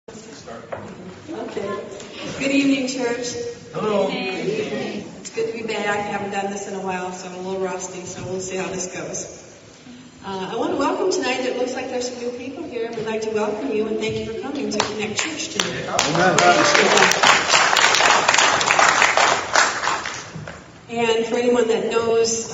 Okay. Good evening, church. Hello. It's good to be back. I haven't done this in a while, so I'm a little rusty, so we'll see how this goes. I want to welcome tonight. It looks like there's some new people here. We'd like to welcome you and thank you for coming to Connect Church tonight. And for anyone that knows,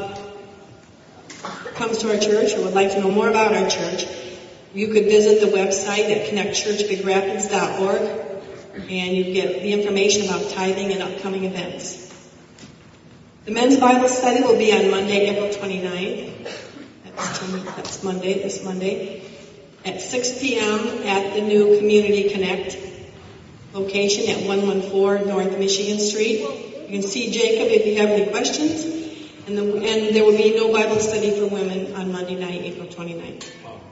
comes to our church or would like to know more about our church, you could visit the website at connectchurchbigrapids.org, and you get the information about tithing and upcoming events. The men's Bible study will be on Monday, April 29th. That's this Monday, at 6 p.m. at the new Community Connect location at 114 North Michigan Street. You can see Jacob if you have any questions. And there will be no Bible study for women on Monday night, April 29th.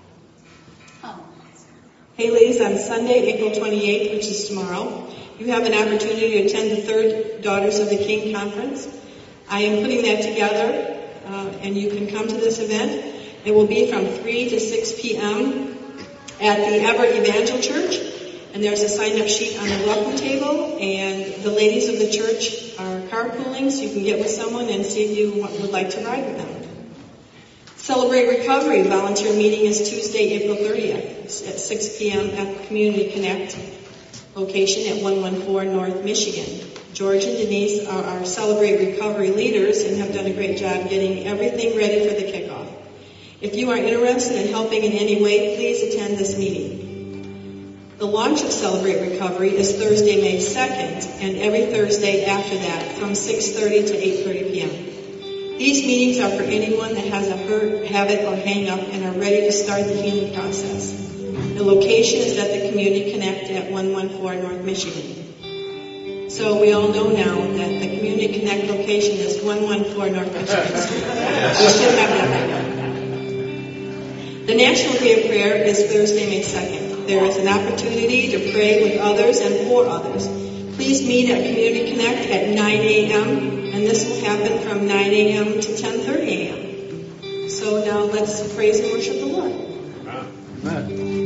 Haley's on Sunday, April 28th, which is tomorrow. You have an opportunity to attend the third Daughters of the King conference. I am putting that together, and you can come to this event. It will be from 3 to 6 p.m. at the Everett Evangel Church, and there's a sign-up sheet on the welcome table, and the ladies of the church are carpooling, so you can get with someone and see if you would like to ride with them. Celebrate Recovery volunteer meeting is Tuesday, April 30th at 6 p.m. at the Community Connect location at 114 North Michigan. George and Denise are our Celebrate Recovery leaders and have done a great job getting everything ready for the kickoff. If you are interested in helping in any way, please attend this meeting. The launch of Celebrate Recovery is Thursday, May 2nd, and every Thursday after that from 6:30 to 8:30 p.m. These meetings are for anyone that has a hurt, habit, or hang-up and are ready to start the healing process. The location is at the Community Connect at 114 North Michigan. So we all know now that the Community Connect location is 114 North Michigan. We should have that right now. The National Day of Prayer is Thursday, May 2nd. There is an opportunity to pray with others and for others. Please meet at Community Connect at 9 a.m., and this will happen from 9 a.m. to 10:30 a.m. So now let's praise and worship the Lord. Amen.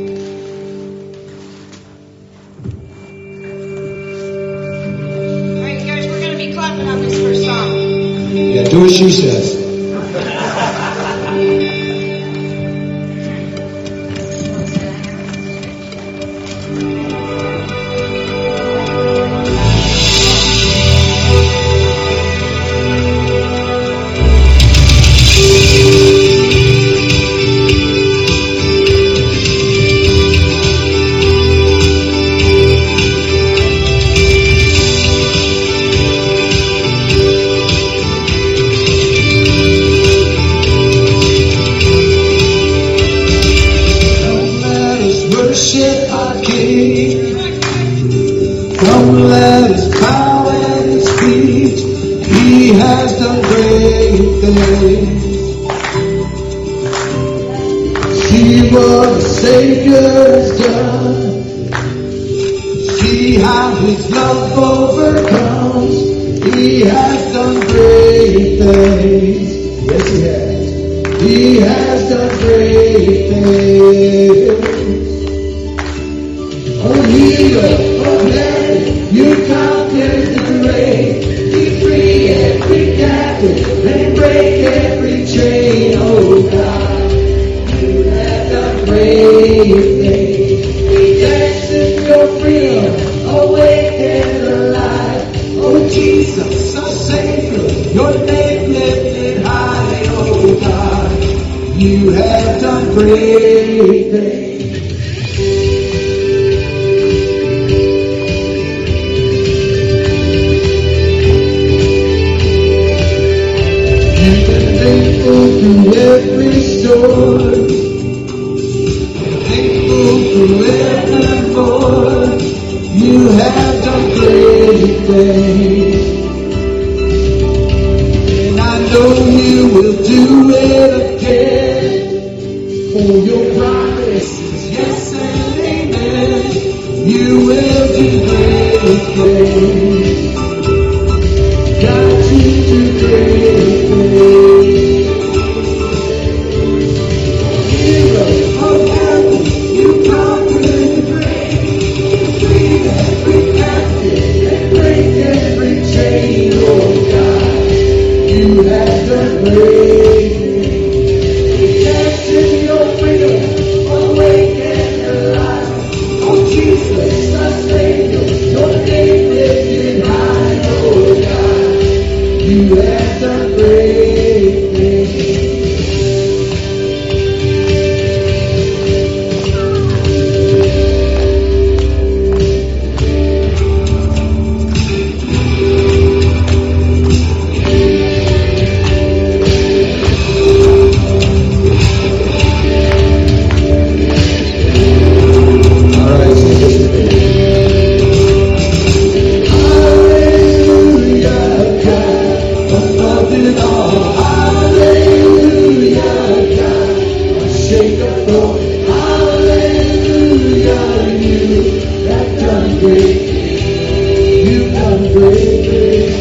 All right, guys, we're going to be clapping on this first song. Yeah, do what she says. Your promise have done great things. You've done great things.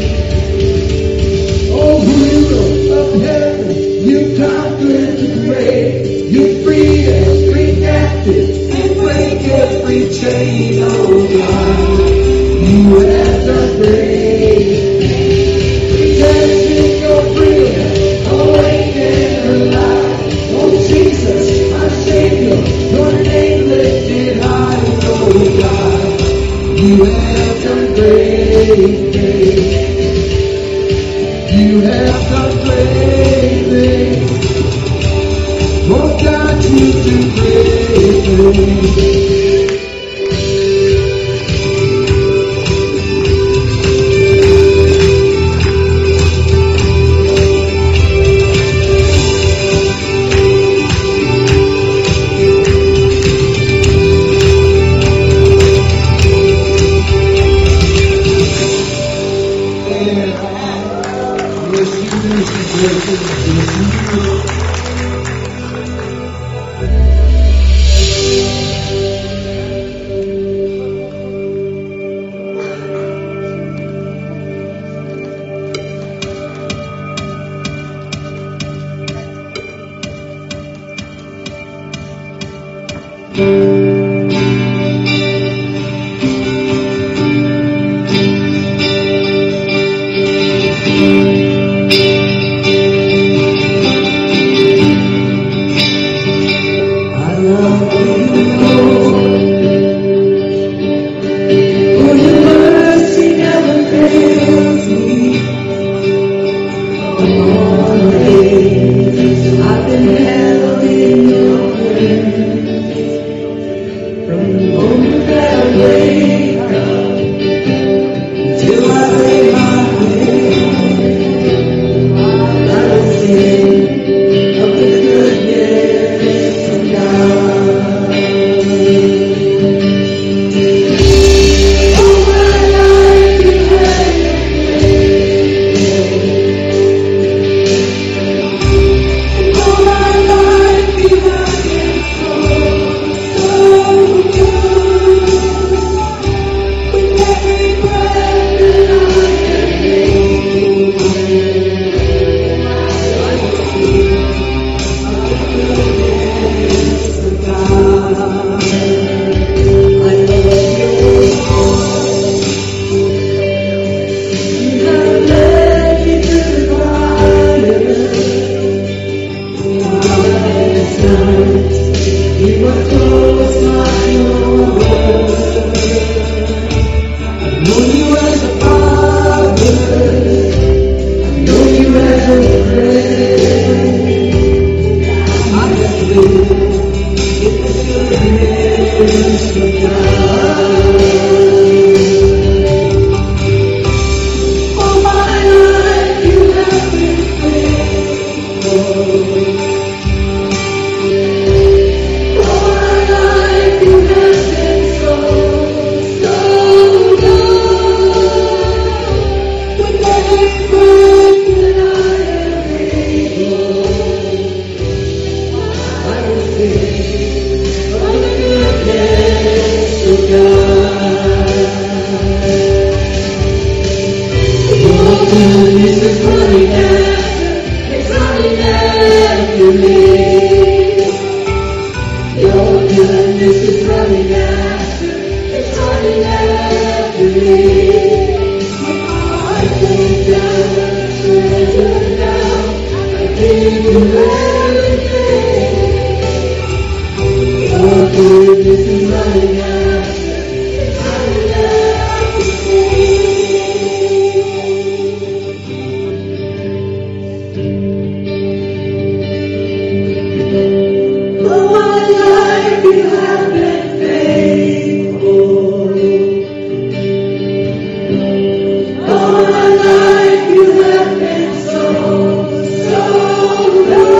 Oh, ruler of heaven, you conquered the grave. You freed every captive and break every chain, oh God. You have done great things. Redemption, your freedom, awaken her life. Oh Jesus, my Savior, your name lifted high, oh God. You have done great things. You have done great things. Oh God, you do great things.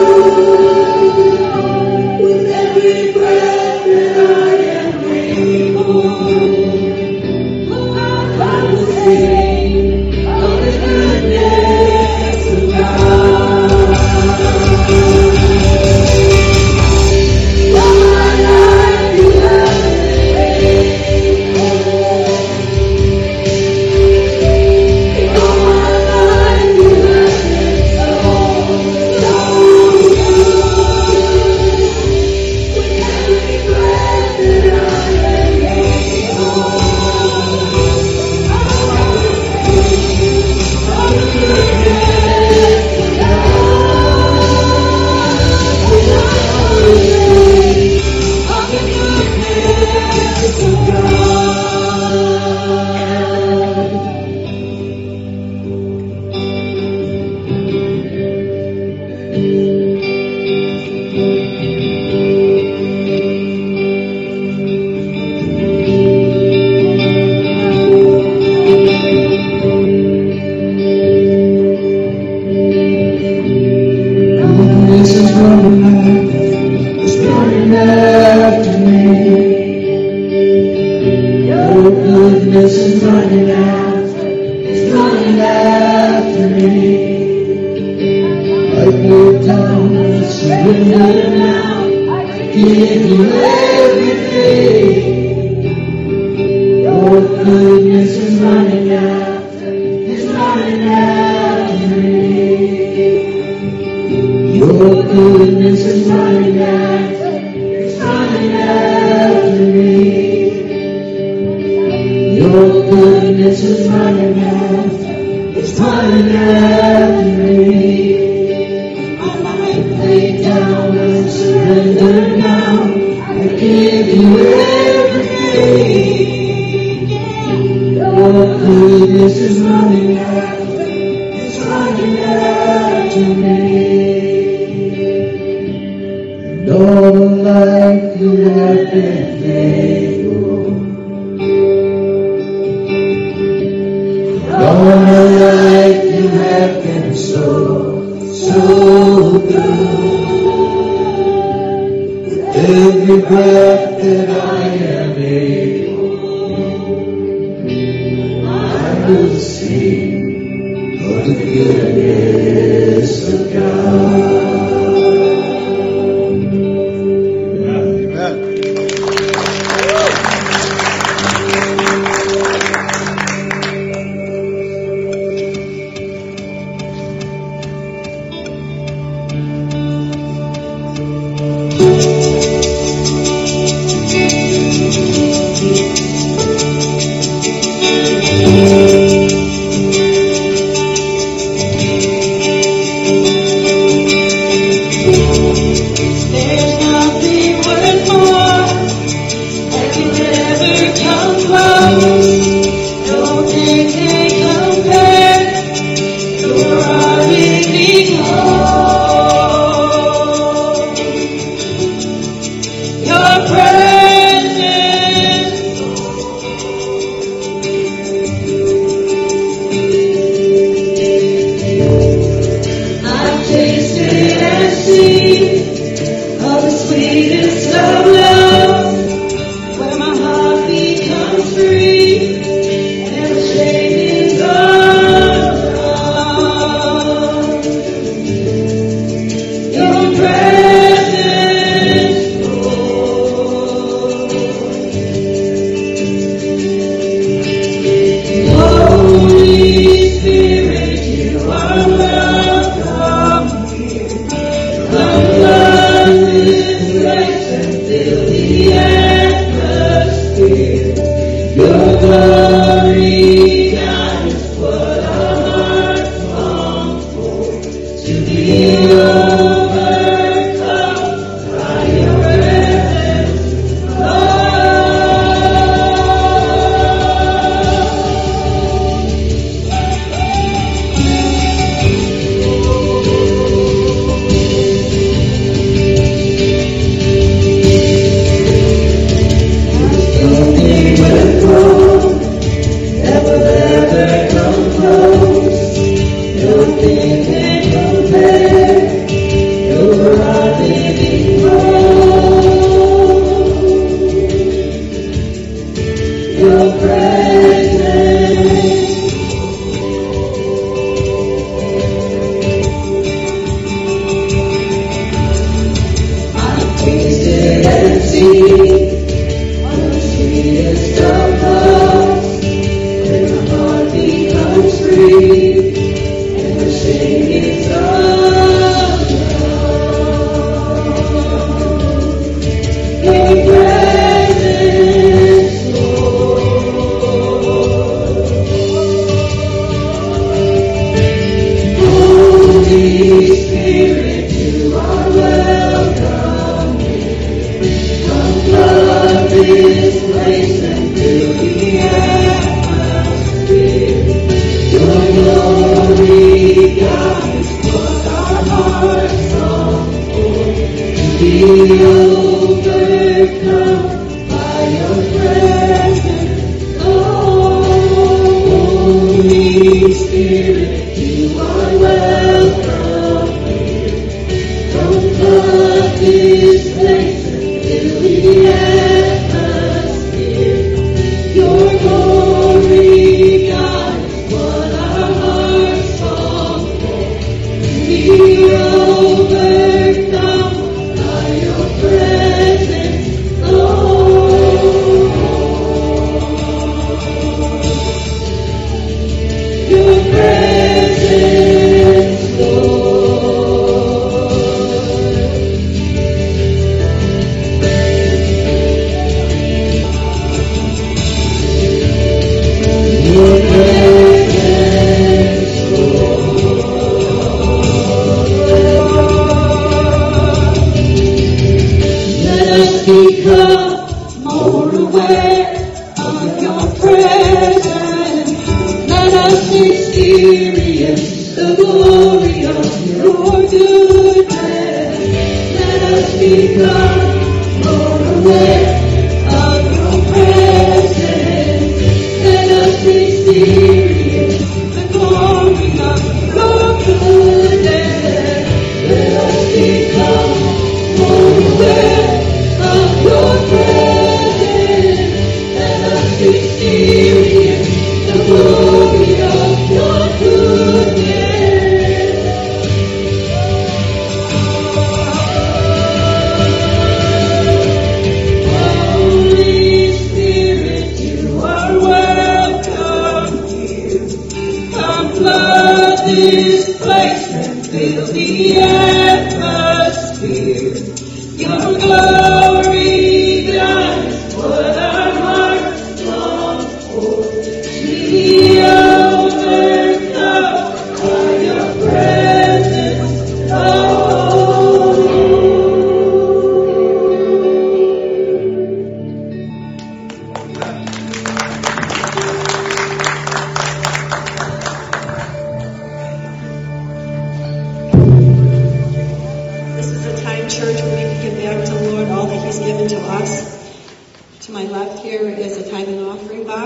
With every breath that I am breathing. goodness is running after, it's running after me. I lay down and surrender now. I give you everything. Your goodness is running after, it's running after me. Your goodness is running after, it's running after me. Your goodness is running after, it's running after me. I might lay down and surrender now. I give you everything. Your goodness is running after, it's running after me. And all the life you have been faithful. All my life you have been so good. With every breath that I am able, I will sing of the goodness of God.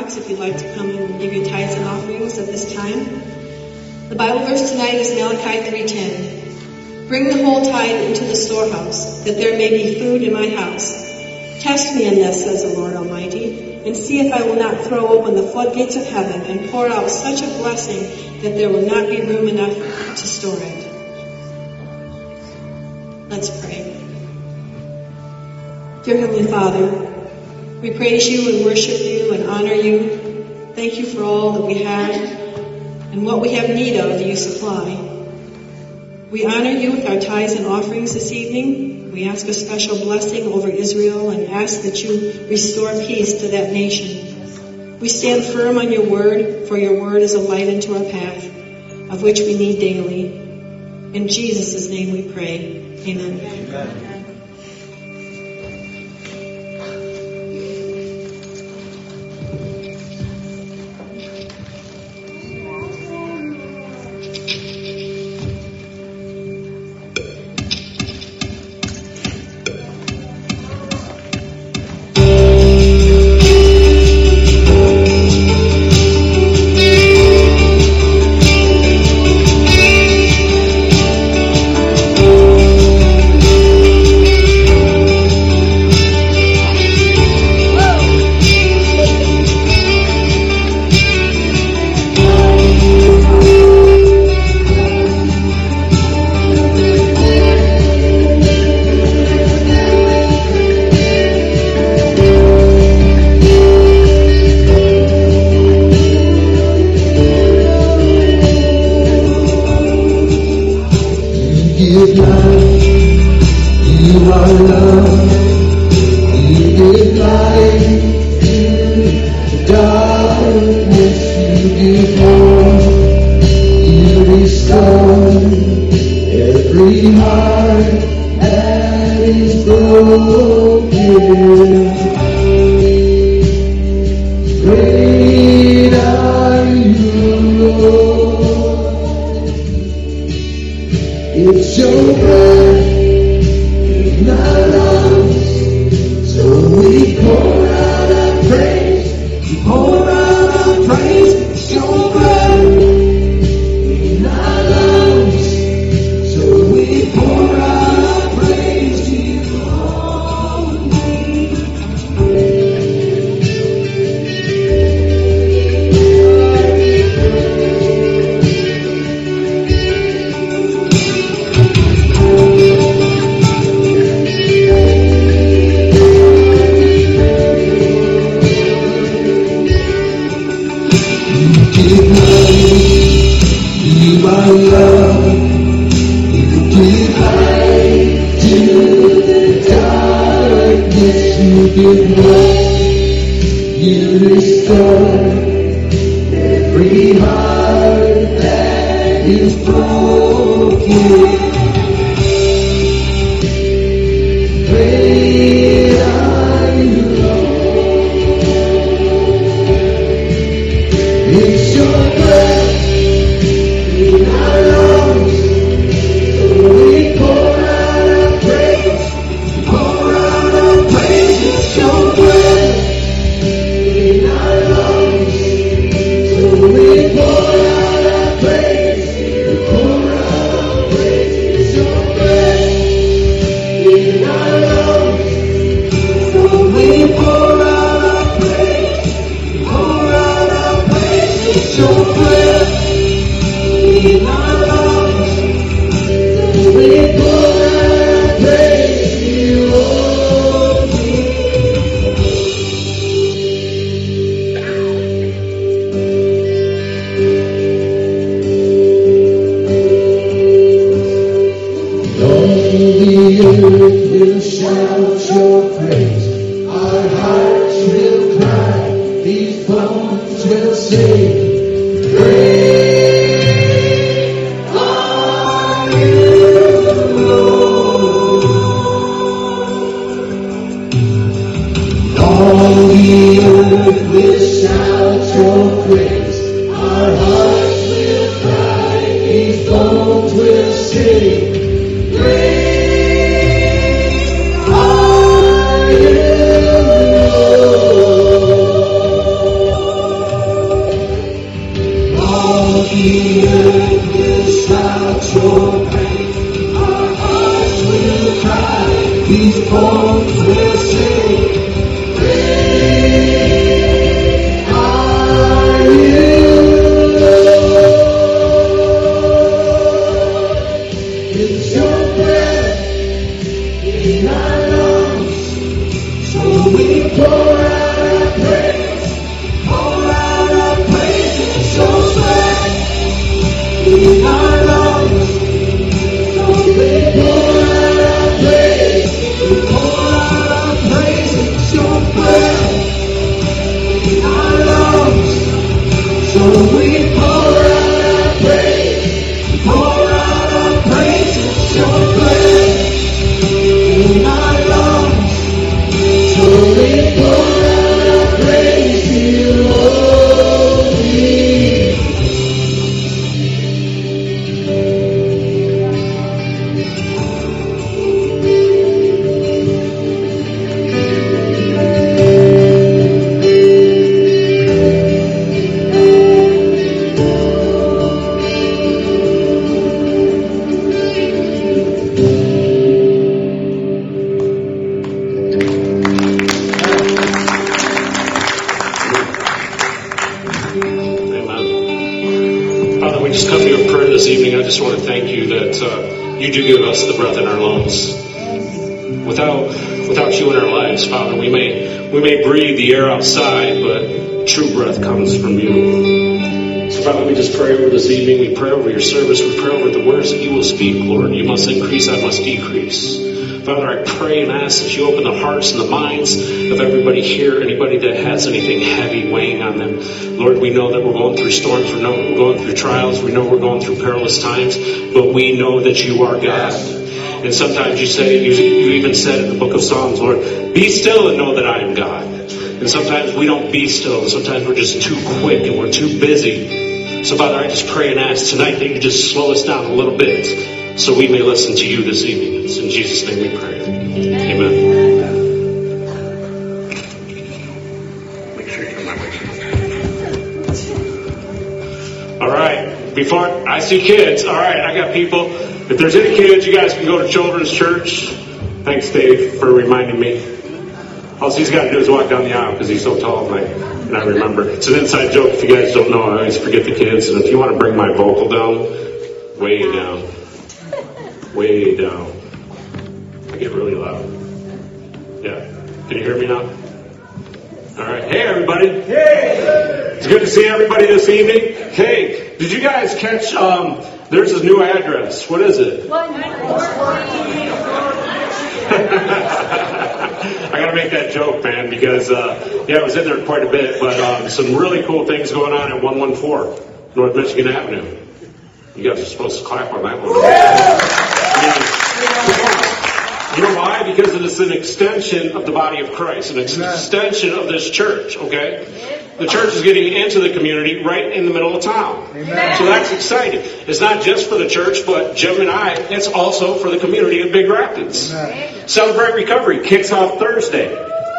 box if you'd like to come and give your tithes and offerings at this time. The Bible verse tonight is Malachi 3:10. Bring the whole tithe into the storehouse, that there may be food in my house. Test me in this, says the Lord Almighty, and see if I will not throw open the floodgates of heaven and pour out such a blessing that there will not be room enough to store it. Let's pray. Dear Heavenly Father, we praise you and worship you and honor you. Thank you for all that we have and what we have need of, you supply. We honor you with our tithes and offerings this evening. We ask a special blessing over Israel and ask that you restore peace to that nation. We stand firm on your word, for your word is a light into our path, of which we need daily. In Jesus' name we pray. Amen. Amen. voice will sing, great are you, Lord. It's your breath in our lungs, so we pour out our praise, pour out our praise. It's your breath in our lungs, so we pour out our praise, we pour out our praise. It's your breath in our lungs, so we pour out our praise, pour out our praise. It's your breath in our lungs, so we pour out our praise to you only. Amen. Father, we just come to your prayer this evening. I just want to thank you that you do give us the breath in our lungs. Without you in our lives, Father, we may breathe the air outside, but true breath comes from you. So, Father, we just pray over this evening. We pray over your service. We pray over the words that you will speak, Lord. You must increase, I must decrease. Father, I pray and ask that you open the hearts and the minds of everybody here, anybody that has anything heavy weighing on them. Lord, we know that we're going through storms. We know we're going through trials. We know we're going through perilous times. But we know that you are God. And sometimes you even said in the book of Psalms, Lord, be still and know that I am God. And sometimes we don't be still. And sometimes we're just too quick and we're too busy. So, Father, I just pray and ask tonight that you just slow us down a little bit so we may listen to you this evening. It's in Jesus' name we pray. Amen. Make sure you come my way. All right. Before I see kids, all right, I got people. If there's any kids, you guys can go to Children's Church. Thanks, Dave, for reminding me. All he's got to do is walk down the aisle because he's so tall, and I remember. It's an inside joke. If you guys don't know, I always forget the kids. And if you want to bring my vocal down, way down. Way down. I get really loud. Yeah. Can you hear me now? All right. Hey, everybody. Hey. It's good to see everybody this evening. Hey, did you guys catch, there's this new address. What is it? I got to make that joke, man, because, I was in there quite a bit, but some really cool things going on at 114 North Michigan Avenue. You guys are supposed to clap on that one. You know why? Because it is an extension of the body of Christ, an extension of this church, okay? The church is getting into the community right in the middle of town. Amen. So that's exciting. It's not just for the church, but Jim and I, it's also for the community of Big Rapids. Amen. Celebrate Recovery kicks off Thursday.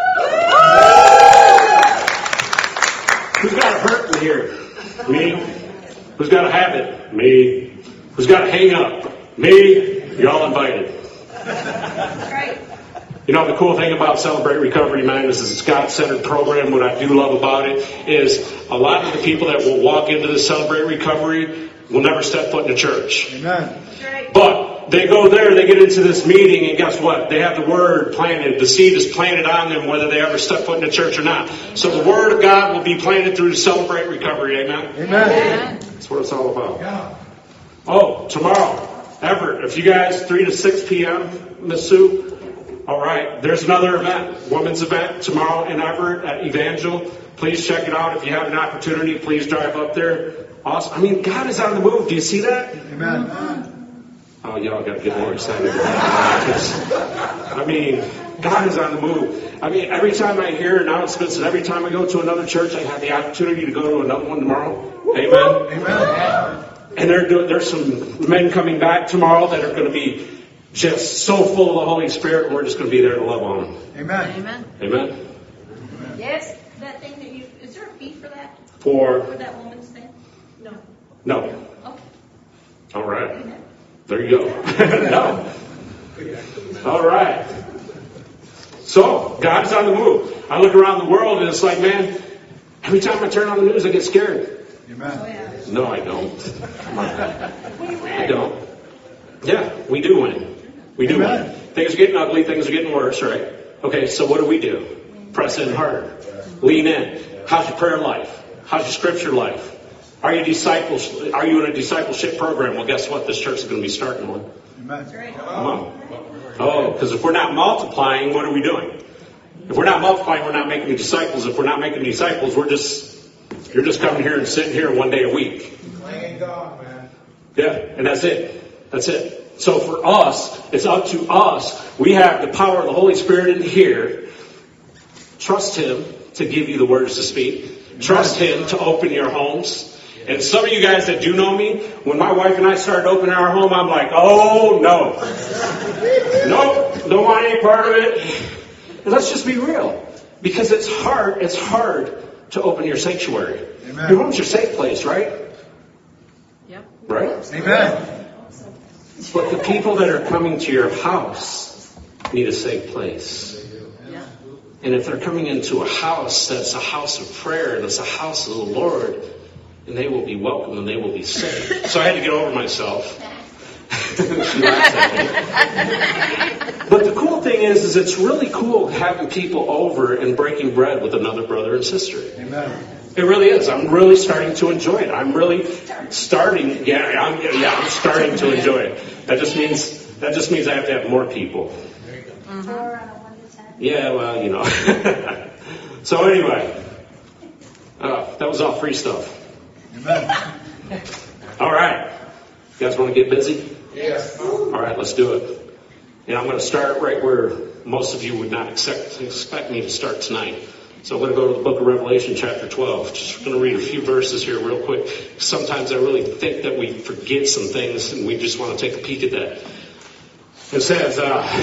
Who's got a hurt in here? Me. Who's got a habit? Me. Who's got a hang up? Me. You're all invited. Right. You know, the cool thing about Celebrate Recovery, man, is it's a God-centered program. What I do love about it is a lot of the people that will walk into the Celebrate Recovery will never step foot in a church. Amen. But they go there, they get into this meeting, and guess what? They have the Word planted. The seed is planted on them whether they ever step foot in a church or not. So the Word of God will be planted through the Celebrate Recovery. Amen? Amen. That's what it's all about. Yeah. Oh, tomorrow, Everett, if you guys, 3 to 6 p.m., Miss Sue, all right, there's another event, women's event tomorrow in Everett at Evangel. Please check it out. If you have an opportunity, please drive up there. Awesome. I mean, God is on the move. Do you see that? Amen. Oh, y'all got to get more excited. I mean, God is on the move. I mean, every time I hear announcements and every time I go to another church, I have the opportunity to go to another one tomorrow. Amen. Amen. And there's some men coming back tomorrow that are going to be just so full of the Holy Spirit, and we're just going to be there to love on them. Amen. Amen. Amen. Yes, that thing that is there a fee for that? For that woman's thing? No. No. Okay. All right. There you go. No. All right. So, God is on the move. I look around the world and it's like, man, every time I turn on the news, I get scared. Amen. No, I don't. Come on. I don't. Yeah, we do win. We do win. Things are getting ugly. Things are getting worse, right? Okay, so what do? Press in harder. Lean in. How's your prayer life? How's your scripture life? Are you in a discipleship program? Well, guess what? This church is going to be starting one. Amen. Come on. Oh, because if we're not multiplying, what are we doing? If we're not multiplying, we're not making disciples. If we're not making disciples, you're just coming here and sitting here one day a week. Thank God, man. Yeah, and that's it. That's it. So for us, it's up to us. We have the power of the Holy Spirit in here. Trust Him to give you the words to speak. Trust Him to open your homes. And some of you guys that do know me, when my wife and I started opening our home, I'm like, oh no. Nope, don't want any part of it. And let's just be real. Because it's hard to open your sanctuary. Amen. Your home's your safe place, right? Yep. Right? Amen. But the people that are coming to your house need a safe place. Yeah. And if they're coming into a house that's a house of prayer and it's a house of the Lord, and they will be welcome and they will be safe. So I had to get over myself. She laughed at me. But the cool thing is it's really cool having people over and breaking bread with another brother and sister. Amen. It really is. I'm really starting to enjoy it. I'm really starting. I'm starting to enjoy it. That just means I have to have more people. Yeah, well, you know. So anyway, that was all free stuff. Amen. All right. You guys want to get busy? Yes. All right, let's do it. And I'm going to start right where most of you would not expect me to start tonight. So I'm going to go to the book of Revelation, chapter 12. Just going to read a few verses here real quick. Sometimes I really think that we forget some things, and we just want to take a peek at that. It says,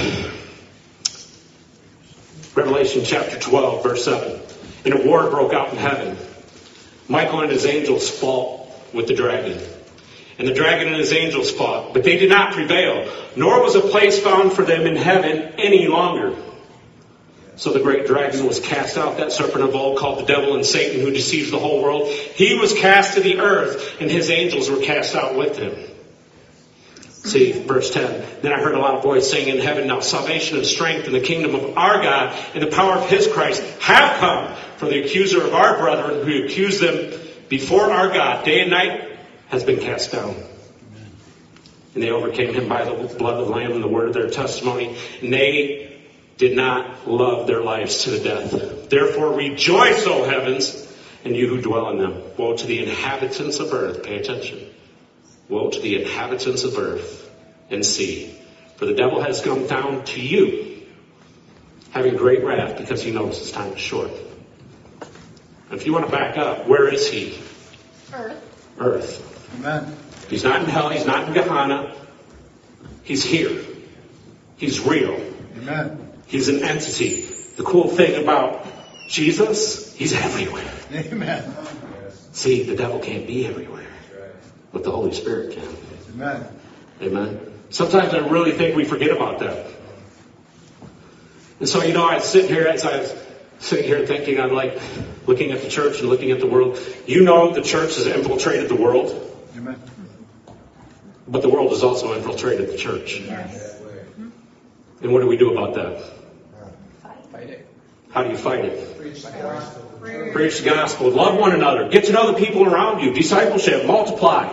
Revelation chapter 12, verse 7. And a war broke out in heaven. Michael and his angels fought with the dragon. And the dragon and his angels fought, but they did not prevail, nor was a place found for them in heaven any longer. So the great dragon was cast out, that serpent of old called the devil and Satan, who deceives the whole world. He was cast to the earth, and his angels were cast out with him. See, verse 10. Then I heard a loud voice saying in heaven, now salvation and strength and the kingdom of our God and the power of his Christ have come. For the accuser of our brethren who accused them before our God day and night has been cast down. And they overcame him by the blood of the Lamb and the word of their testimony. And they did not love their lives to the death. Therefore rejoice, O heavens, and you who dwell in them. Woe to the inhabitants of earth. Pay attention. Woe to the inhabitants of earth and sea. For the devil has come down to you, having great wrath, because he knows his time is short. And if you want to back up, where is he? Earth. Amen. He's not in hell. He's not in Gehenna. He's here. He's real. Amen. He's an entity. The cool thing about Jesus, he's everywhere. Amen. See, the devil can't be everywhere, but the Holy Spirit can. Amen. Amen. Sometimes I really think we forget about that. And so, I was sitting here thinking, I'm like looking at the church and looking at the world. The church has infiltrated the world. Amen. But the world has also infiltrated the church. Yes. And what do we do about that? Fight it. How do you fight it? Preach the gospel. Preach the gospel. Love one another. Get to know the people around you. Discipleship. Multiply.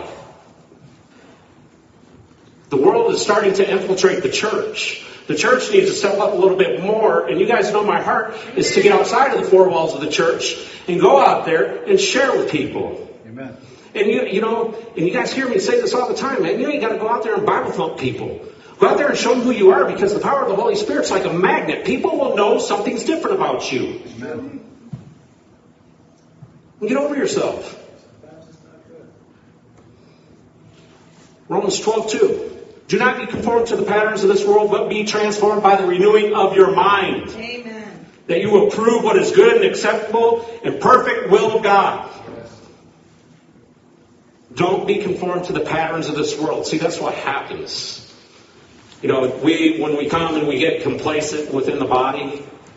The world is starting to infiltrate the church. The church needs to step up a little bit more. And you guys know my heart is to get outside of the four walls of the church and go out there and share with people. Amen. And and you guys hear me say this all the time, man. You ain't got to go out there and Bible thump people. Go out there and show them who you are, because the power of the Holy Spirit's like a magnet. People will know something's different about you. Amen. And get over yourself. Romans 12:2. Do not be conformed to the patterns of this world, but be transformed by the renewing of your mind. Amen. That you will prove what is good and acceptable and perfect will of God. Don't be conformed to the patterns of this world. See, that's what happens. When we come and we get complacent within the body,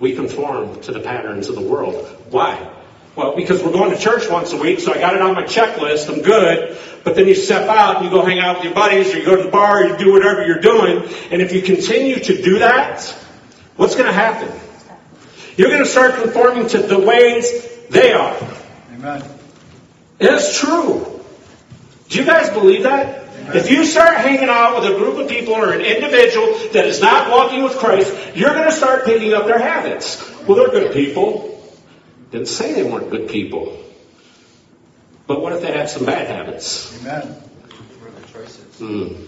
we conform to the patterns of the world. Why? Well, because we're going to church once a week, so I got it on my checklist, I'm good. But then you step out and you go hang out with your buddies, or you go to the bar, or you do whatever you're doing. And if you continue to do that, what's going to happen? You're going to start conforming to the ways they are. Amen. It's true. Do you guys believe that? Amen. If you start hanging out with a group of people or an individual that is not walking with Christ, you're going to start picking up their habits. Well, they're good people. Didn't say they weren't good people. But what if they have some bad habits? Amen. What are the choices?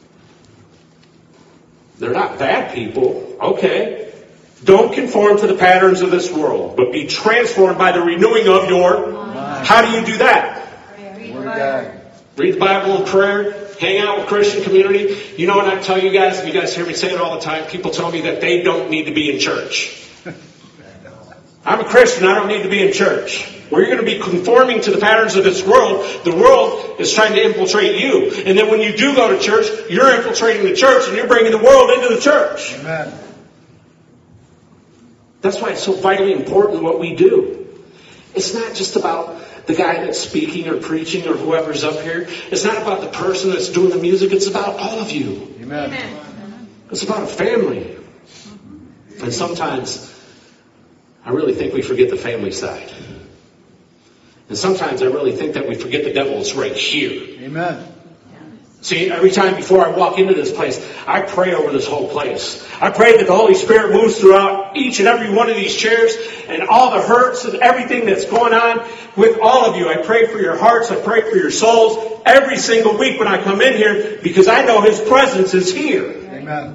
They're not bad people. Okay. Don't conform to the patterns of this world, but be transformed by the renewing of your mind. How do you do that? Word of God. Read the Bible in prayer. Hang out with Christian community. You know what I tell you guys, and you guys hear me say it all the time, people tell me that they don't need to be in church. I'm a Christian, I don't need to be in church. Where you're going to be conforming to the patterns of this world, the world is trying to infiltrate you. And then when you do go to church, you're infiltrating the church and you're bringing the world into the church. Amen. That's why it's so vitally important what we do. It's not just about the guy that's speaking or preaching or whoever's up here. It's not about the person that's doing the music. It's about all of you. Amen. It's about a family. And sometimes I really think we forget the family side. And sometimes I really think that we forget the devil is right here. Amen. See, every time before I walk into this place, I pray over this whole place. I pray that the Holy Spirit moves throughout each and every one of these chairs and all the hurts and everything that's going on with all of you. I pray for your hearts. I pray for your souls every single week when I come in here because I know His presence is here. Amen.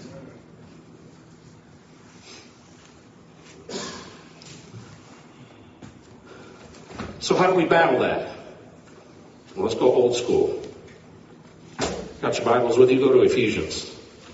So how do we battle that? Well, let's go old school. Got your Bibles with you? Go to Ephesians.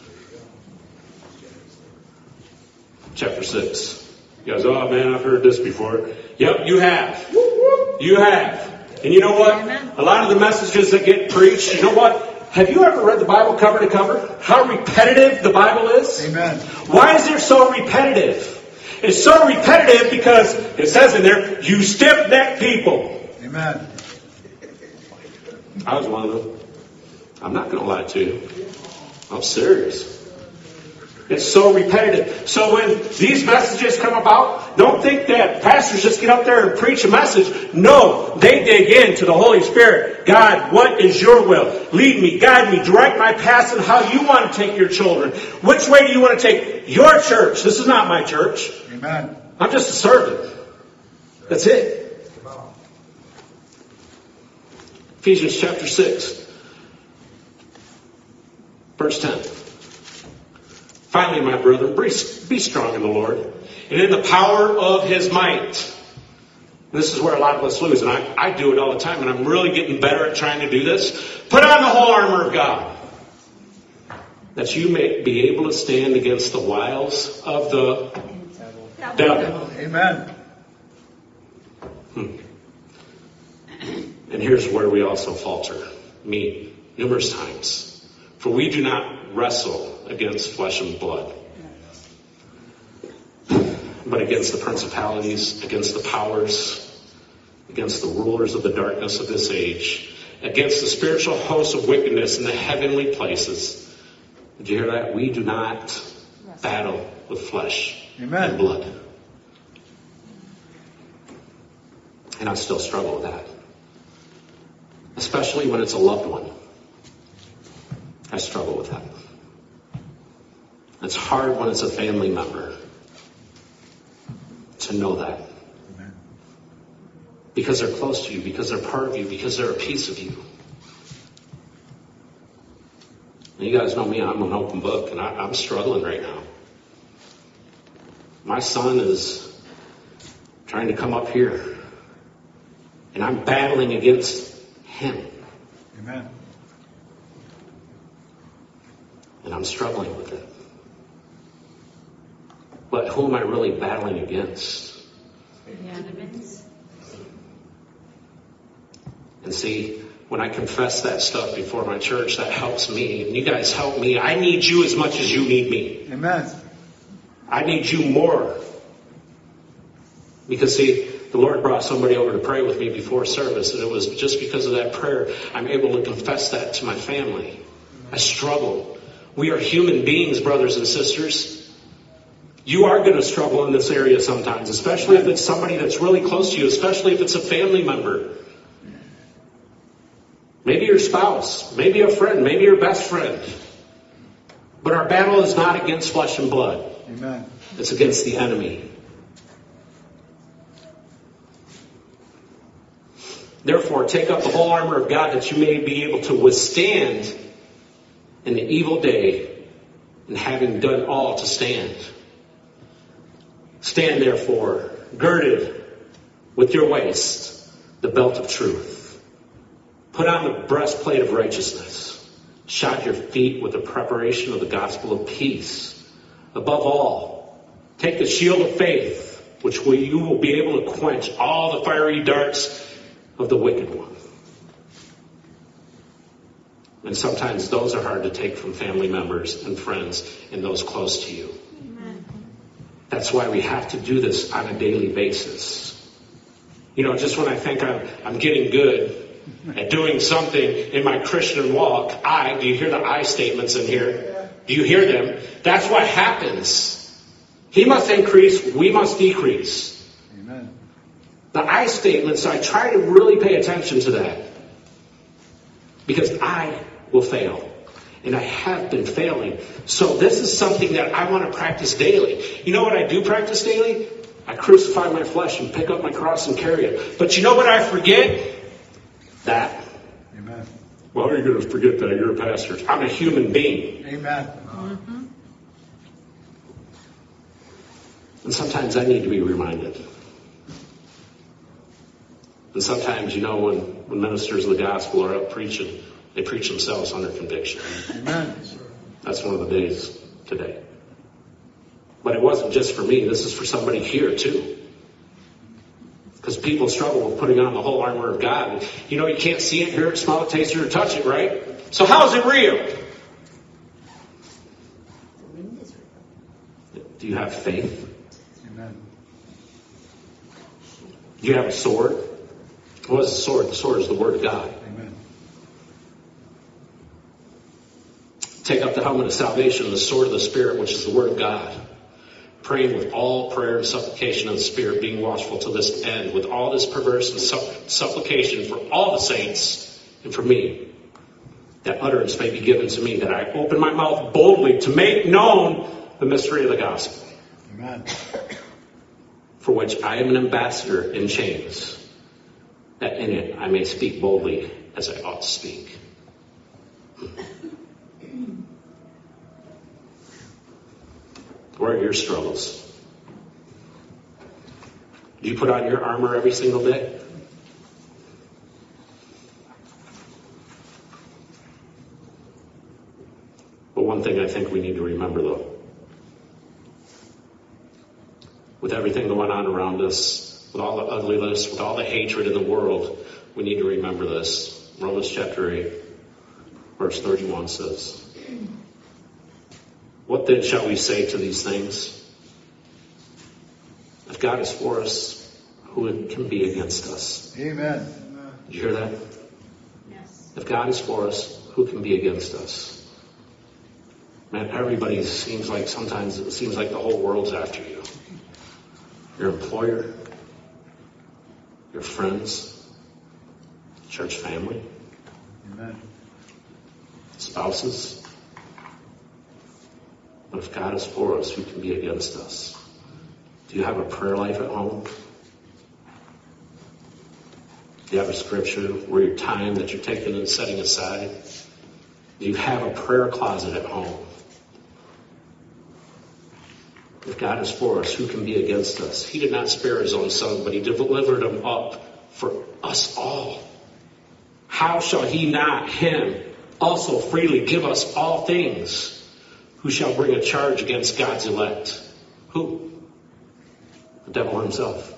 Chapter 6. You guys, oh man, I've heard this before. Yep, you have. You have. And you know what? A lot of the messages that get preached, you know what? Have you ever read the Bible cover to cover? How repetitive the Bible is? Amen. Why is it so repetitive? It's so repetitive because it says in there, you stiff-necked people. Amen. I was one of them. I'm not going to lie to you. I'm serious. It's so repetitive. So when these messages come about, don't think that pastors just get up there and preach a message. No, they dig into the Holy Spirit. God, what is your will? Lead me, guide me, direct my path and how you want to take your children. Which way do you want to take your church? This is not my church. Amen. I'm just a servant. That's it. Ephesians chapter 6. Verse 10. Finally, my brethren, be strong in the Lord and in the power of His might. This is where a lot of us lose, and I do it all the time, and I'm really getting better at trying to do this. Put on the whole armor of God, that you may be able to stand against the wiles of the devil. Amen. And here's where we also falter. Me, numerous times. For we do not wrestle against flesh and blood, but against the principalities, against the powers, against the rulers of the darkness of this age, against the spiritual hosts of wickedness in the heavenly places. Did you hear that? We do not battle with flesh and blood. And I still struggle with that. Especially when it's a loved one. I struggle with that. It's hard when it's a family member to know that. Amen. Because they're close to you, because they're part of you, because they're a piece of you. And you guys know me, I'm an open book, and I'm struggling right now. My son is trying to come up here, and I'm battling against him. Amen. And I'm struggling with it. But who am I really battling against? And see, when I confess that stuff before my church, that helps me. And you guys help me. I need you as much as you need me. Amen. I need you more Because see, the Lord brought somebody over to pray with me before service, and it was just because of that prayer I'm able to confess that to my family. I struggle. We are human beings, brothers and sisters. You are going to struggle in this area sometimes, especially if it's somebody that's really close to you, especially if it's a family member. Maybe your spouse, maybe a friend, maybe your best friend. But our battle is not against flesh and blood. Amen. It's against the enemy. Therefore, take up the whole armor of God that you may be able to withstand in the evil day, and having done all to stand. Stand therefore, girded with your waist, the belt of truth. Put on the breastplate of righteousness. Shod your feet with the preparation of the gospel of peace. Above all, take the shield of faith, which you will be able to quench all the fiery darts of the wicked one. And sometimes those are hard to take from family members and friends and those close to you. Amen. That's why we have to do this on a daily basis. You know, just when I think I'm getting good at doing something in my Christian walk, do you hear the I statements in here? Do you hear them? That's what happens. He must increase, we must decrease. Amen. The I statements, I try to really pay attention to that. Because I will fail. And I have been failing. So this is something that I want to practice daily. You know what I do practice daily? I crucify my flesh and pick up my cross and carry it. But you know what I forget? That. Amen. Well, how are you going to forget that? You're a pastor. I'm a human being. Amen. Mm-hmm. And sometimes I need to be reminded. And sometimes, you know, when ministers of the gospel are up preaching, they preach themselves under conviction. Amen. That's one of the days today. But it wasn't just for me. This is for somebody here, too. Because people struggle with putting on the whole armor of God. You know, you can't see it, hear it, smell it, taste it, or touch it, right? So how is it real? Do you have faith? Amen. Do you have a sword? What is a sword? The sword is the word of God. Amen. Take up the helmet of salvation, the sword of the Spirit, which is the word of God. Praying with all prayer and supplication of the Spirit, being watchful to this end, with all this perverse and supplication for all the saints and for me, that utterance may be given to me, that I open my mouth boldly to make known the mystery of the gospel. Amen. For which I am an ambassador in chains, that in it I may speak boldly as I ought to speak. Where are your struggles? Do you put on your armor every single day? But one thing I think we need to remember, though, with everything going on around us, with all the ugliness, with all the hatred in the world, we need to remember this. Romans chapter 8, verse 31 says, "What then shall we say to these things? If God is for us, who can be against us?" Amen. Did you hear that? Yes. If God is for us, who can be against us? Man, everybody sometimes it seems like the whole world's after you. Your employer, your friends, church family, Amen. spouses. But if God is for us, who can be against us? Do you have a prayer life at home? Do you have a scripture where your time that you're taking and setting aside? Do you have a prayer closet at home? If God is for us, who can be against us? He did not spare his own son, but he delivered him up for us all. How shall he not him also freely give us all things? Who shall bring a charge against God's elect? Who? The devil himself.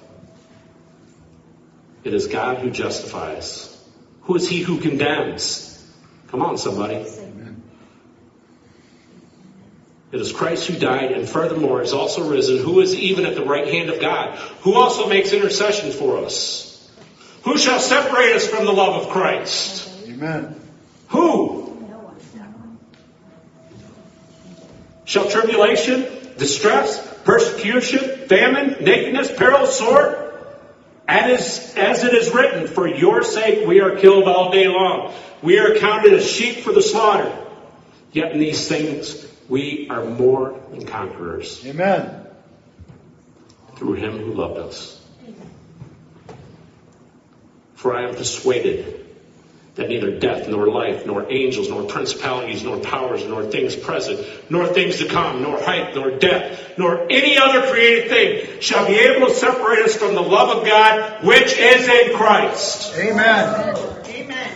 It is God who justifies. Who is he who condemns? Come on, somebody. Amen. It is Christ who died and furthermore is also risen, who is even at the right hand of God, who also makes intercession for us. Who shall separate us from the love of Christ? Amen. Who? Shall tribulation, distress, persecution, famine, nakedness, peril, sword? As it is written, for your sake we are killed all day long. We are counted as sheep for the slaughter. Yet in these things we are more than conquerors. Amen. Through him who loved us. For I am persuaded that neither death, nor life, nor angels, nor principalities, nor powers, nor things present, nor things to come, nor height, nor depth, nor any other created thing shall be able to separate us from the love of God which is in Christ. Amen. Amen.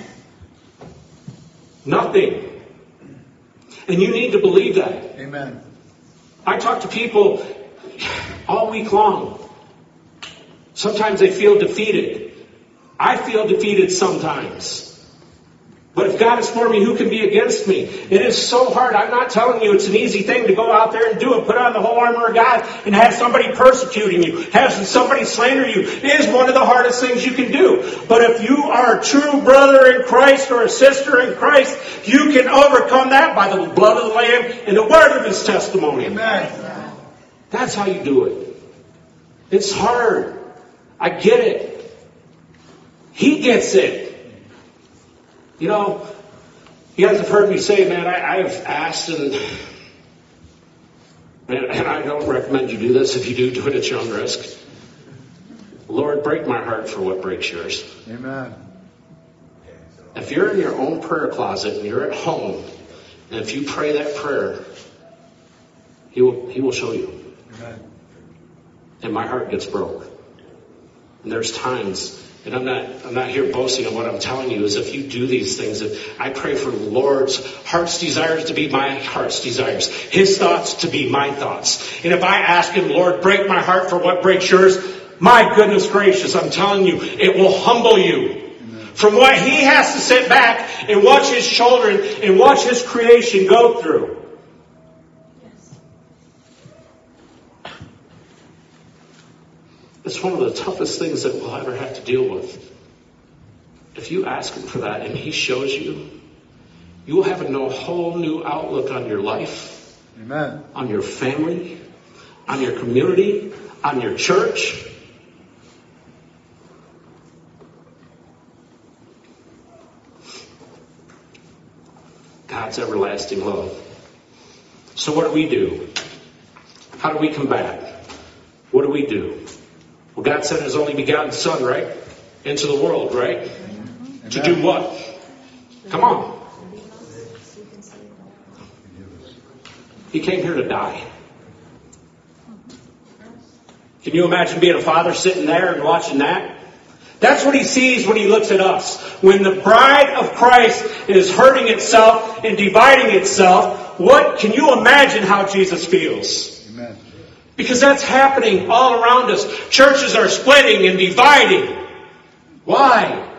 Nothing. And you need to believe that. Amen. I talk to people all week long. Sometimes they feel defeated. I feel defeated sometimes. But if God is for me, who can be against me? It is so hard. I'm not telling you it's an easy thing to go out there and do it. Put on the whole armor of God and have somebody persecuting you. Have somebody slander you. It is one of the hardest things you can do. But if you are a true brother in Christ or a sister in Christ, you can overcome that by the blood of the Lamb and the word of his testimony. Amen. That's how you do it. It's hard. I get it. He gets it. You know, you guys have heard me say, man, I've asked and I don't recommend you do this. If you do it at your own risk. Lord, break my heart for what breaks yours. Amen. If you're in your own prayer closet and you're at home, and if you pray that prayer, He will show you. Amen. And my heart gets broke. And there's times, and I'm not here boasting on what I'm telling you, is if you do these things, that I pray for the Lord's heart's desires to be my heart's desires, His thoughts to be my thoughts. And if I ask Him, Lord, break my heart for what breaks yours, my goodness gracious, I'm telling you, it will humble you. From what He has to sit back and watch His children and watch His creation go through. It's one of the toughest things that we'll ever have to deal with. If you ask Him for that and He shows you, you will have a whole new outlook on your life, Amen. On your family, on your community, on your church. God's everlasting love. So what do? How do we combat? What do? Well, God sent His only begotten Son, right? Into the world, right? Amen. To do what? Come on. He came here to die. Can you imagine being a father sitting there and watching that? That's what He sees when He looks at us. When the bride of Christ is hurting itself and dividing itself, what can you imagine how Jesus feels? Amen. Because that's happening all around us. Churches are splitting and dividing. Why?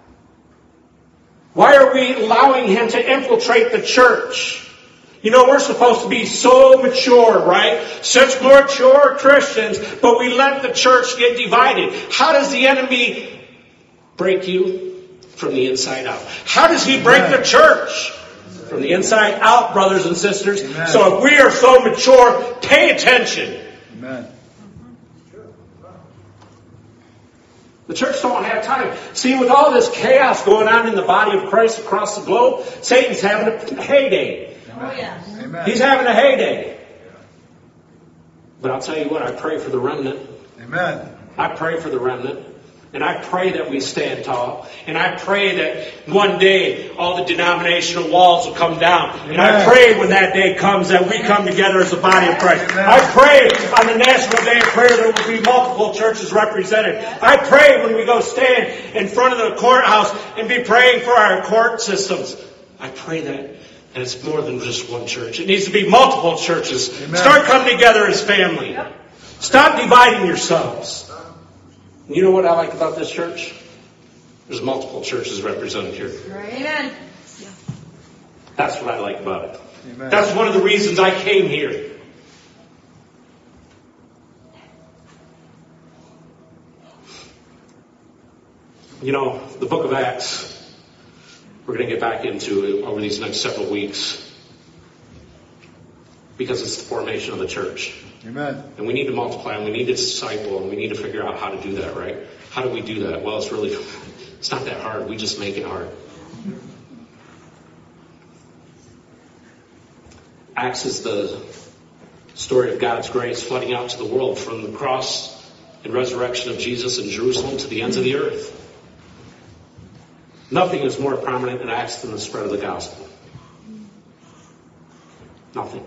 Why are we allowing Him to infiltrate the church? You know, we're supposed to be so mature, right? Such mature Christians, but we let the church get divided. How does the enemy break you? From the inside out. How does he break the church? From the inside out, brothers and sisters. Amen. So if we are so mature, pay attention. Amen. The church don't have time. See, with all this chaos going on in the body of Christ across the globe, Satan's having a heyday. Oh, yeah. Amen. He's having a heyday. But I'll tell you what, I pray for the remnant. Amen. I pray for the remnant. And I pray that we stand tall. And I pray that one day all the denominational walls will come down. And I pray when that day comes that we come together as a body of Christ. Amen. I pray on the National Day of Prayer there will be multiple churches represented. I pray when we go stand in front of the courthouse and be praying for our court systems. I pray that it's more than just one church. It needs to be multiple churches. Amen. Start coming together as family. Stop dividing yourselves. You know what I like about this church? There's multiple churches represented here. Amen. That's what I like about it. Amen. That's one of the reasons I came here. You know, the book of Acts, we're going to get back into it over these next several weeks because it's the formation of the church. Amen. And we need to multiply and we need to disciple and we need to figure out how to do that, right? How do we do that? Well, it's not that hard. We just make it hard. Acts is the story of God's grace flooding out to the world from the cross and resurrection of Jesus in Jerusalem to the ends of the earth. Nothing is more prominent in Acts than the spread of the gospel. Nothing.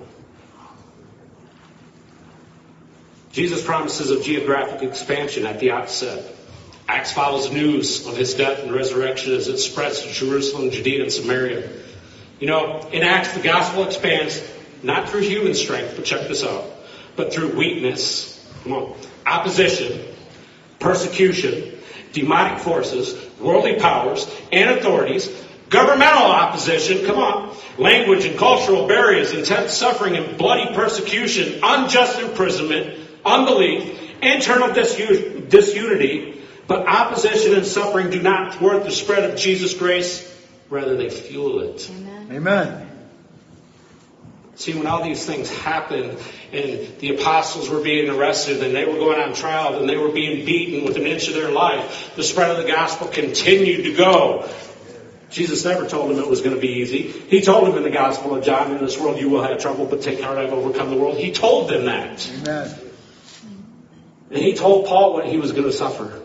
Jesus promises a geographic expansion at the outset. Acts follows news of his death and resurrection as it spreads to Jerusalem, Judea, and Samaria. You know, in Acts, the gospel expands not through human strength, but check this out, but through weakness, opposition, persecution, demonic forces, worldly powers, and authorities, governmental opposition, language and cultural barriers, intense suffering and bloody persecution, unjust imprisonment, unbelief, internal disunity, but opposition and suffering do not thwart the spread of Jesus' grace, rather they fuel it. Amen. See, when all these things happened and the apostles were being arrested and they were going on trial and they were being beaten with an inch of their life, the spread of the gospel continued to go. Jesus never told them it was going to be easy. He told them in the Gospel of John, in this world you will have trouble, but take heart, I've overcome the world. He told them that. Amen. And he told Paul what he was going to suffer.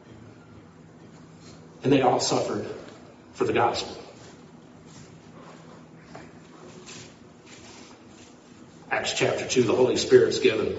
And they all suffered for the gospel. Acts chapter 2, the Holy Spirit's given.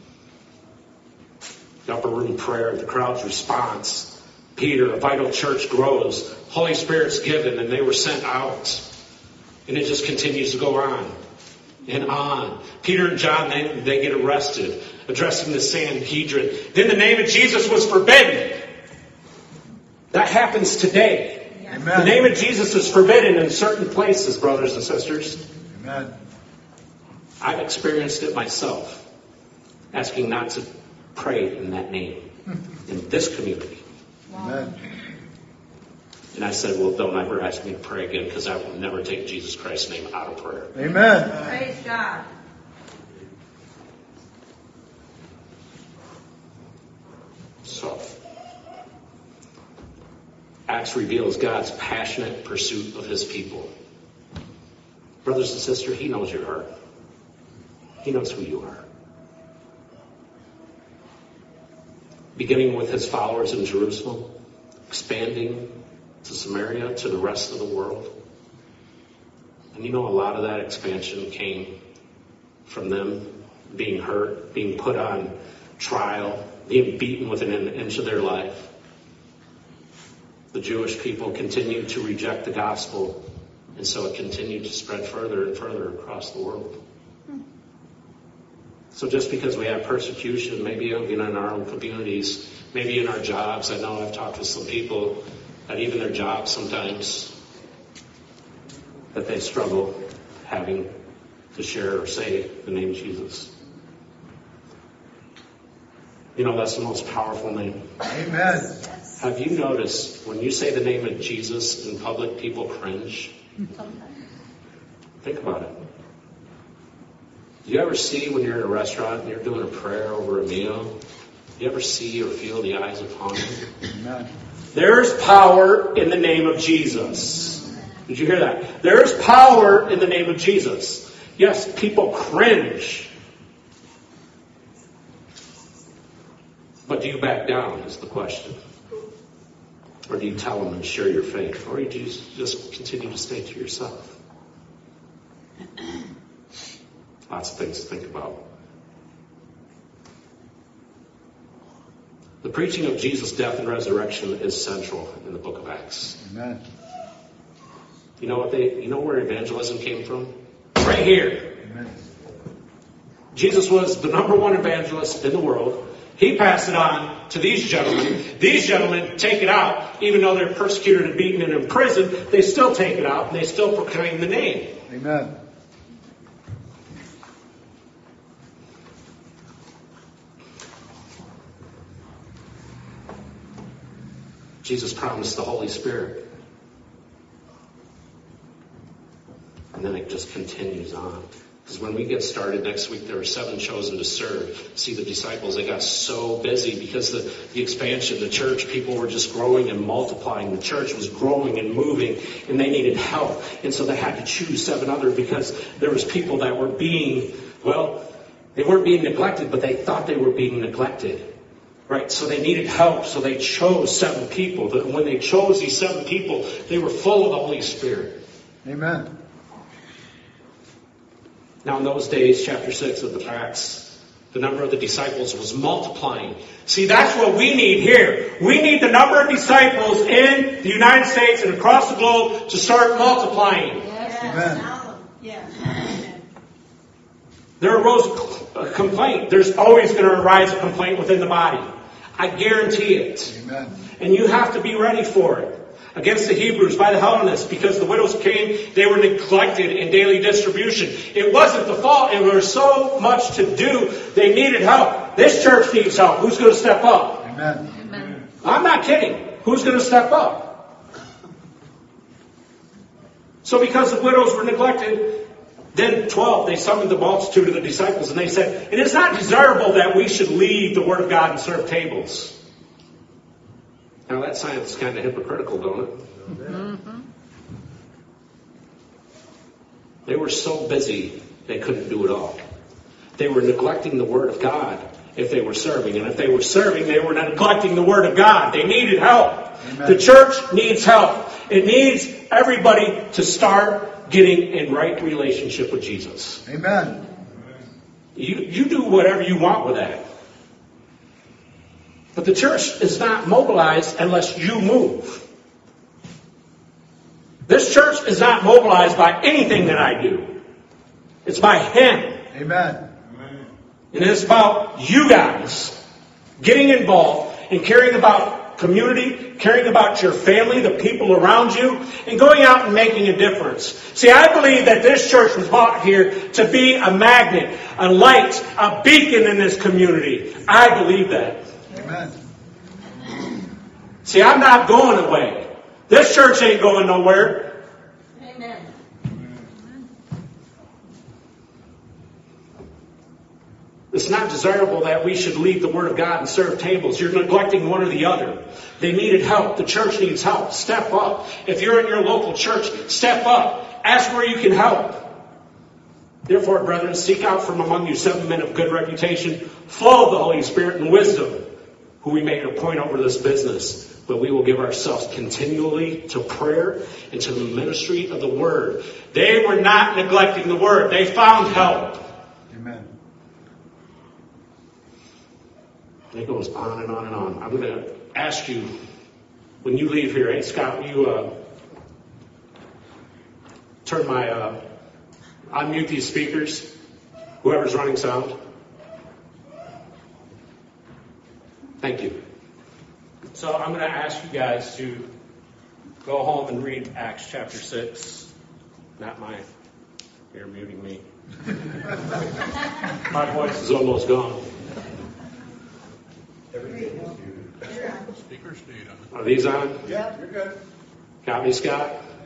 The upper room prayer, the crowd's response. Peter, a vital church grows. Holy Spirit's given, and they were sent out. And it just continues to go on and on. Peter and John, they get arrested, addressing the Sanhedrin. Then the name of Jesus was forbidden. That happens today. Amen. The name of Jesus is forbidden in certain places, brothers and sisters. Amen. I've experienced it myself, asking not to pray in that name in this community. Amen. And I said, well, don't ever ask me to pray again because I will never take Jesus Christ's name out of prayer. Amen. Praise God. So, Acts reveals God's passionate pursuit of his people. Brothers and sisters, he knows your heart. He knows who you are. Beginning with his followers in Jerusalem, expanding to Samaria, to the rest of the world. And you know, a lot of that expansion came from them being hurt, being put on trial, being beaten within an inch of their life. The Jewish people continued to reject the gospel, and so it continued to spread further and further across the world. So just because we have persecution, maybe even in our own communities, maybe in our jobs, I know I've talked to some people that even their jobs sometimes, that they struggle having to share or say the name of Jesus. You know, that's the most powerful name. Amen. Have you noticed when you say the name of Jesus in public, people cringe? Think about it. Do you ever see when you're in a restaurant and you're doing a prayer over a meal, do you ever see or feel the eyes of hunger? Amen. There's power in the name of Jesus. Did you hear that? There's power in the name of Jesus. Yes, people cringe. But do you back down is the question. Or do you tell them and share your faith? Or do you just continue to stay to yourself? Lots of things to think about. The preaching of Jesus' death and resurrection is central in the book of Acts. Amen. You know where evangelism came from? Right here. Amen. Jesus was the number one evangelist in the world. He passed it on to these gentlemen. These gentlemen take it out, even though they're persecuted and beaten and imprisoned, they still take it out and they still proclaim the name. Amen. Jesus promised the Holy Spirit. And then it just continues on. Because when we get started next week, there were 7 chosen to serve. See, the disciples, they got so busy because the expansion, the church, people were just growing and multiplying. The church was growing and moving, and they needed help. And so they had to choose 7 others because there was people that were being, well, they weren't being neglected, but they thought they were being neglected. Right? So they needed help, so they chose 7 people. When they chose these 7 people, they were full of the Holy Spirit. Amen. Now in those days, chapter 6 of the Acts, the number of the disciples was multiplying. See, that's what we need here. We need the number of disciples in the United States and across the globe to start multiplying. Amen. Yes. There arose a complaint. There's always going to arise a complaint within the body. I guarantee it. Amen. And you have to be ready for it. Against the Hebrews by the Hellenists, because the widows came, they were neglected in daily distribution. It wasn't the fault. There was so much to do. They needed help. This church needs help. Who's going to step up? Amen. Amen. I'm not kidding. Who's going to step up? So because the widows were neglected, then 12, they summoned the multitude of the disciples and they said, it is not desirable that we should leave the Word of God and serve tables. Now that sounds kind of hypocritical, don't it? Mm-hmm. They were so busy, they couldn't do it all. They were neglecting the Word of God if they were serving. And if they were serving, they were neglecting the Word of God. They needed help. Amen. The church needs help. It needs everybody to start getting in right relationship with Jesus. Amen. You do whatever you want with that. But the church is not mobilized unless you move. This church is not mobilized by anything that I do. It's by Him. Amen. And it's about you guys getting involved and caring about community, caring about your family, the people around you, and going out and making a difference. See, I believe that this church was brought here to be a magnet, a light, a beacon in this community. I believe that. Amen. See, I'm not going away. This church ain't going nowhere. Amen. It's not desirable that we should leave the Word of God and serve tables. You're neglecting one or the other. They needed help. The church needs help. Step up. If you're in your local church, step up. Ask where you can help. Therefore, brethren, seek out from among you 7 men of good reputation, full of the Holy Spirit and wisdom, who we make a point over this business. But we will give ourselves continually to prayer and to the ministry of the Word. They were not neglecting the Word. They found help. Amen. And it goes on and on and on. I'm going to ask you, when you leave here, hey Scott, you turn my, unmute these speakers, whoever's running sound. Thank you. So I'm going to ask you guys to go home and read Acts chapter 6. Not mine. You're muting me. My voice is almost gone. Speaker stayed on. Are these on? Yeah, you're good. Got me, Scott?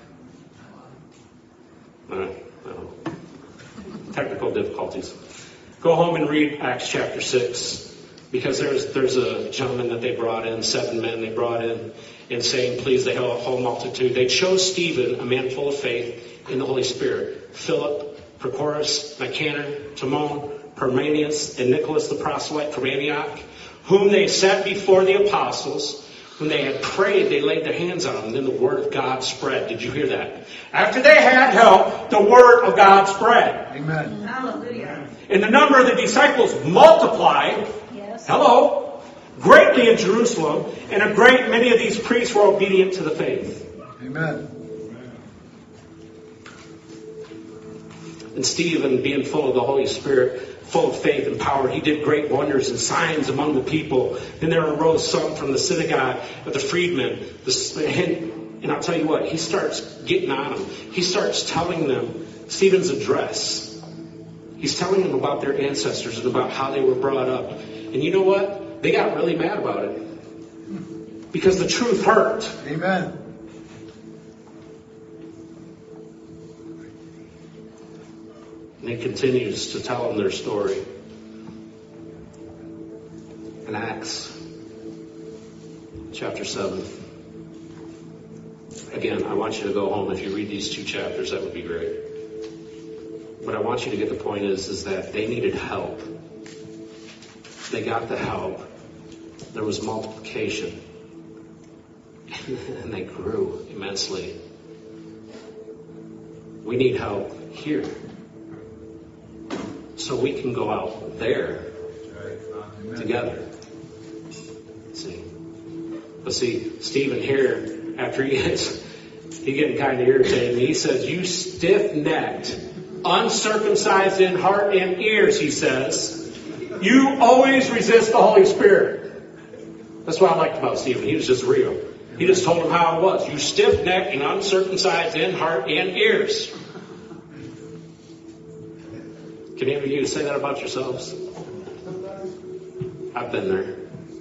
No. Technical difficulties. Go home and read Acts chapter 6. Because there's a gentleman that they brought in, 7 men they brought in, and saying, please, the whole multitude. They chose Stephen, a man full of faith in the Holy Spirit, Philip, Prochorus, Nicanor, Timon, Parmenius, and Nicholas the proselyte from Antioch, whom they set before the apostles. When they had prayed, they laid their hands on them, and then the word of God spread. Did you hear that? After they had help, the word of God spread. Amen. Hallelujah. And the number of the disciples multiplied. Yes. Hello. Greatly in Jerusalem, and a great many of these priests were obedient to the faith. Amen. And Stephen, being full of the Holy Spirit, full of faith and power, he did great wonders and signs among the people. Then there arose some from the synagogue of the freedmen. And I'll tell you what, he starts getting on them. He starts telling them Stephen's address. He's telling them about their ancestors and about how they were brought up. And you know what? They got really mad about it. Because the truth hurt. Amen. And he continues to tell them their story. In Acts chapter 7. Again, I want you to go home. If you read these 2 chapters, that would be great. But I want you to get the point is that they needed help. They got the help. There was multiplication. And they grew immensely. We need help here. So we can go out there together. See? But see, Stephen here, after he's getting kind of irritated, he says, you stiff-necked, uncircumcised in heart and ears, he says, you always resist the Holy Spirit. That's what I liked about Stephen. He was just real. He just told him how it was. You stiff-necked and uncircumcised in heart and ears. Can any of you say that about yourselves? I've been there.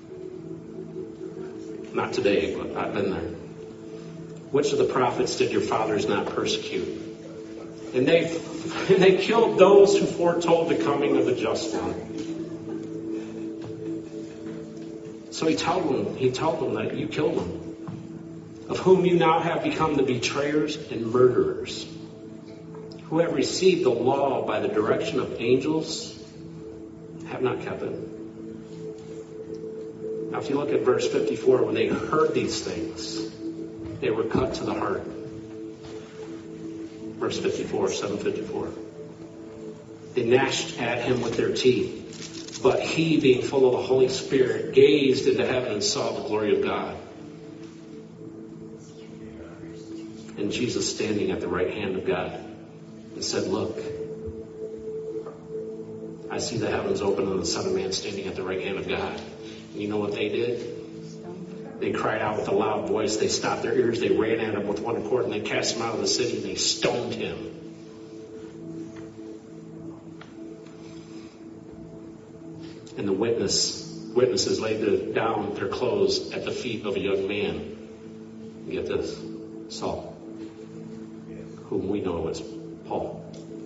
Not today, but I've been there. Which of the prophets did your fathers not persecute? And they killed those who foretold the coming of the just one. So he told them that you killed them, of whom you now have become the betrayers and murderers, who have received the law by the direction of angels, have not kept it. Now, if you look at verse 54, when they heard these things, they were cut to the heart. Verse 54, 754. They gnashed at him with their teeth, but he, being full of the Holy Spirit, gazed into heaven and saw the glory of God, and Jesus standing at the right hand of God, and said, look, I see the heavens open and the Son of Man standing at the right hand of God. And you know what they did? They cried out with a loud voice. They stopped their ears. They ran at him with one accord, and they cast him out of the city, and they stoned him. And the witnesses laid down their clothes at the feet of a young man. Get this, Saul, whom we know as Paul.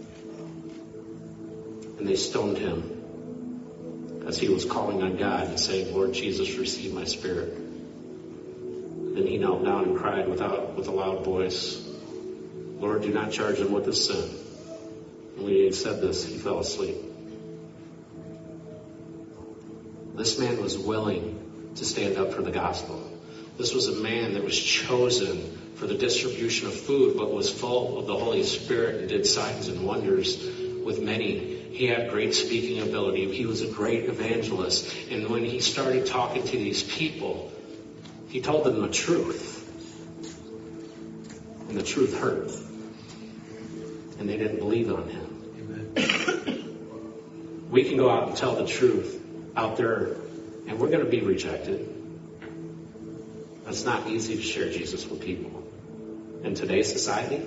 And they stoned him as he was calling on God and saying, Lord Jesus, receive my spirit. Then he knelt down and cried with a loud voice, Lord, do not charge them with this sin. And when he had said this, he fell asleep. This man was willing to stand up for the gospel. This was a man that was chosen for the distribution of food, but was full of the Holy Spirit and did signs and wonders with many. He had great speaking ability. He was a great evangelist. And when he started talking to these people, he told them the truth. And the truth hurt. And they didn't believe on him. Amen. We can go out and tell the truth out there, and we're going to be rejected. It's not easy to share Jesus with people. In today's society,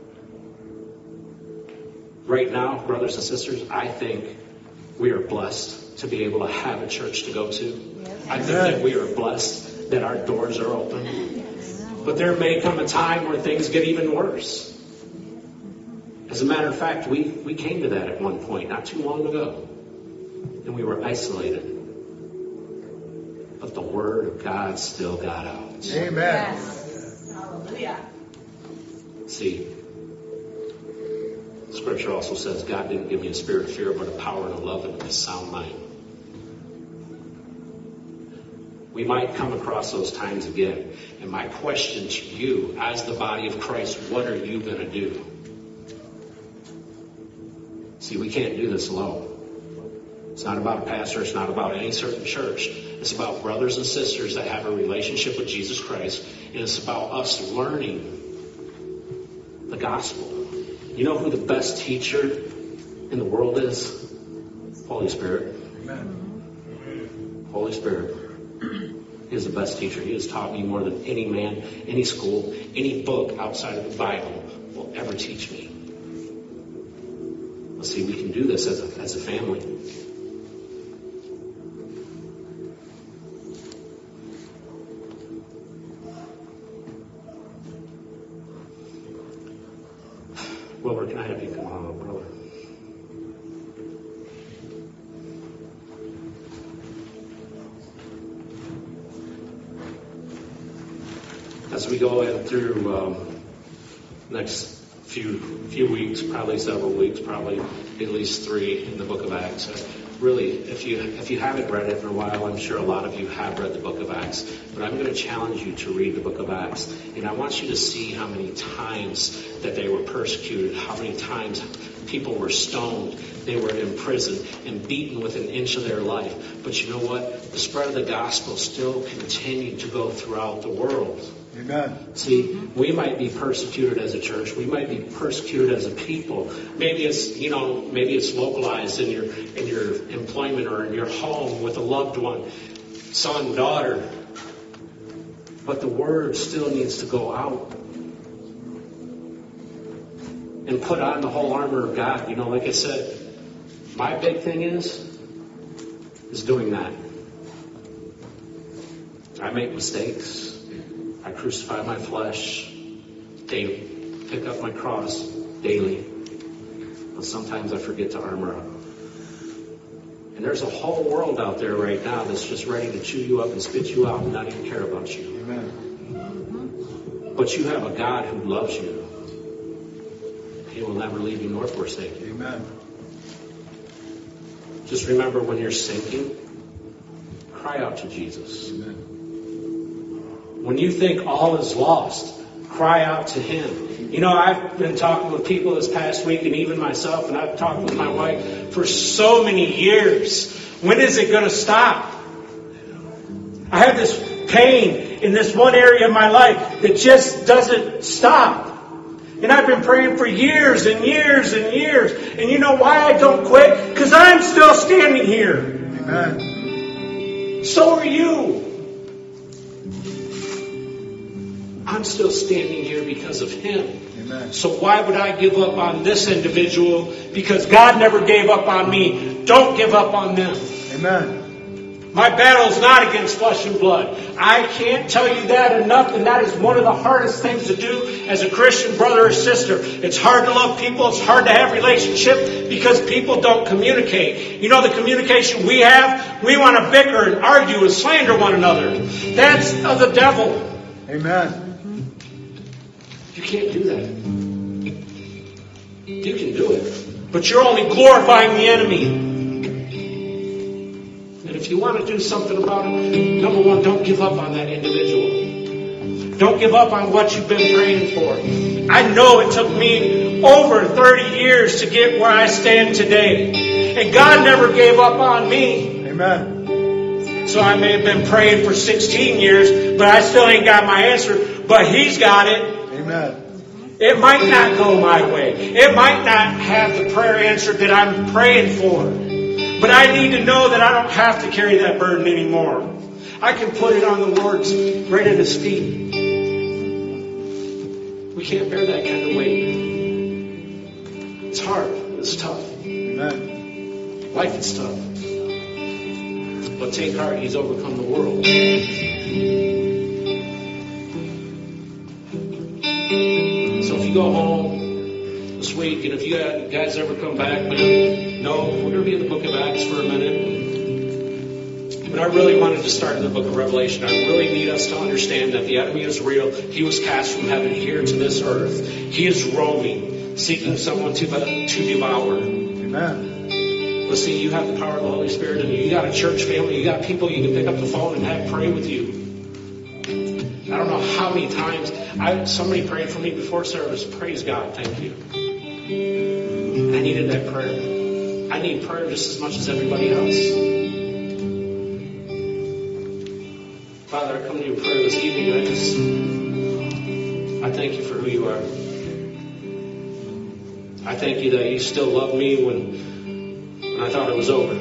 right now, brothers and sisters, I think we are blessed to be able to have a church to go to. I think that we are blessed that our doors are open. But there may come a time where things get even worse. As a matter of fact, we came to that at one point, not too long ago. And we were isolated. But the Word of God still got out. Amen. Yes. Hallelujah. See, Scripture also says God didn't give me a spirit of fear, but a power and a love and a sound mind. We might come across those times again. And my question to you, as the body of Christ, what are you going to do? See, we can't do this alone. It's not about a pastor. It's not about any certain church. It's about brothers and sisters that have a relationship with Jesus Christ. And it's about us learning the gospel. You know who the best teacher in the world is? Holy Spirit. Amen. Holy Spirit. He is the best teacher. He has taught me more than any man, any school, any book outside of the Bible will ever teach me. Well, see, we can do this as a family. Wilbur, can I have you come on up, brother? As we go in through next few weeks, probably several weeks, probably at least 3 in the book of Acts. Really, if you haven't read it in a while, I'm sure a lot of you have read the book of Acts. But I'm going to challenge you to read the book of Acts. And I want you to see how many times that they were persecuted, how many times people were stoned, they were in prison and beaten within an inch of their life. But you know what? The spread of the gospel still continued to go throughout the world. Amen. See, we might be persecuted as a church. We might be persecuted as a people. Maybe it's localized in your employment or in your home with a loved one, son, daughter. But the word still needs to go out and put on the whole armor of God. Like I said, my big thing is doing that. I make mistakes. I crucify my flesh daily, pick up my cross daily. But sometimes I forget to armor up. And there's a whole world out there right now that's just ready to chew you up and spit you out and not even care about you. Amen. But you have a God who loves you. He will never leave you nor forsake you. Amen. Just remember, when you're sinking, cry out to Jesus. Amen. When you think all is lost, cry out to Him. I've been talking with people this past week, and even myself, and I've talked with my wife for so many years. When is it going to stop? I have this pain in this one area of my life that just doesn't stop. And I've been praying for years and years and years. And you know why I don't quit? Because I'm still standing here. Amen. So are you. I'm still standing here because of Him. Amen. So why would I give up on this individual? Because God never gave up on me. Don't give up on them. Amen. My battle is not against flesh and blood. I can't tell you that enough, and that is one of the hardest things to do as a Christian brother or sister. It's hard to love people. It's hard to have relationship because people don't communicate. The communication we have, we want to bicker and argue and slander one another. That's of the devil. Amen. You can't do that. You can do it, but you're only glorifying the enemy. And if you want to do something about it, number one, don't give up on that individual. Don't give up on what you've been praying for. I know it took me over 30 years to get where I stand today. And God never gave up on me. Amen. So I may have been praying for 16 years, but I still ain't got my answer. But He's got it. Amen. It might not go my way. It might not have the prayer answered that I'm praying for. But I need to know that I don't have to carry that burden anymore. I can put it on the Lord's right at His feet. We can't bear that kind of weight. It's hard. It's tough. Amen. Life is tough. But take heart, He's overcome the world. So if you go home this week, and if you guys ever come back, man, no, we're going to be in the book of Acts for a minute. But I really wanted to start in the book of Revelation. I really need us to understand that the enemy is real. He was cast from heaven here to this earth. He is roaming, seeking someone to devour. Amen. But see, you have the power of the Holy Spirit in you. You got a church family. You got people you can pick up the phone and have pray with you. I don't know how many times somebody prayed for me before service. Praise God. Thank you. I needed that prayer. I need prayer just as much as everybody else. Father, I come to you in prayer this evening. I thank you for who you are. I thank you that you still love me when I thought it was over.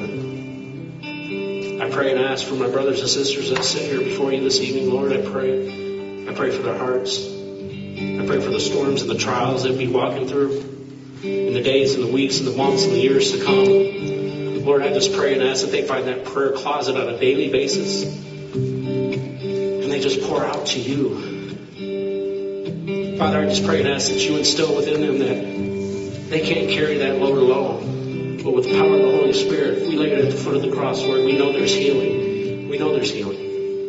I pray and ask for my brothers and sisters that sit here before you this evening, Lord. I pray for their hearts. I pray for the storms and the trials they'll be walking through in the days and the weeks and the months and the years to come. Lord, I just pray and ask that they find that prayer closet on a daily basis. And they just pour out to you. Father, I just pray and ask that you instill within them They can't carry that load alone. But with the power of the Holy Spirit, we lay it at the foot of the cross, Lord. We know there's healing. We know there's healing.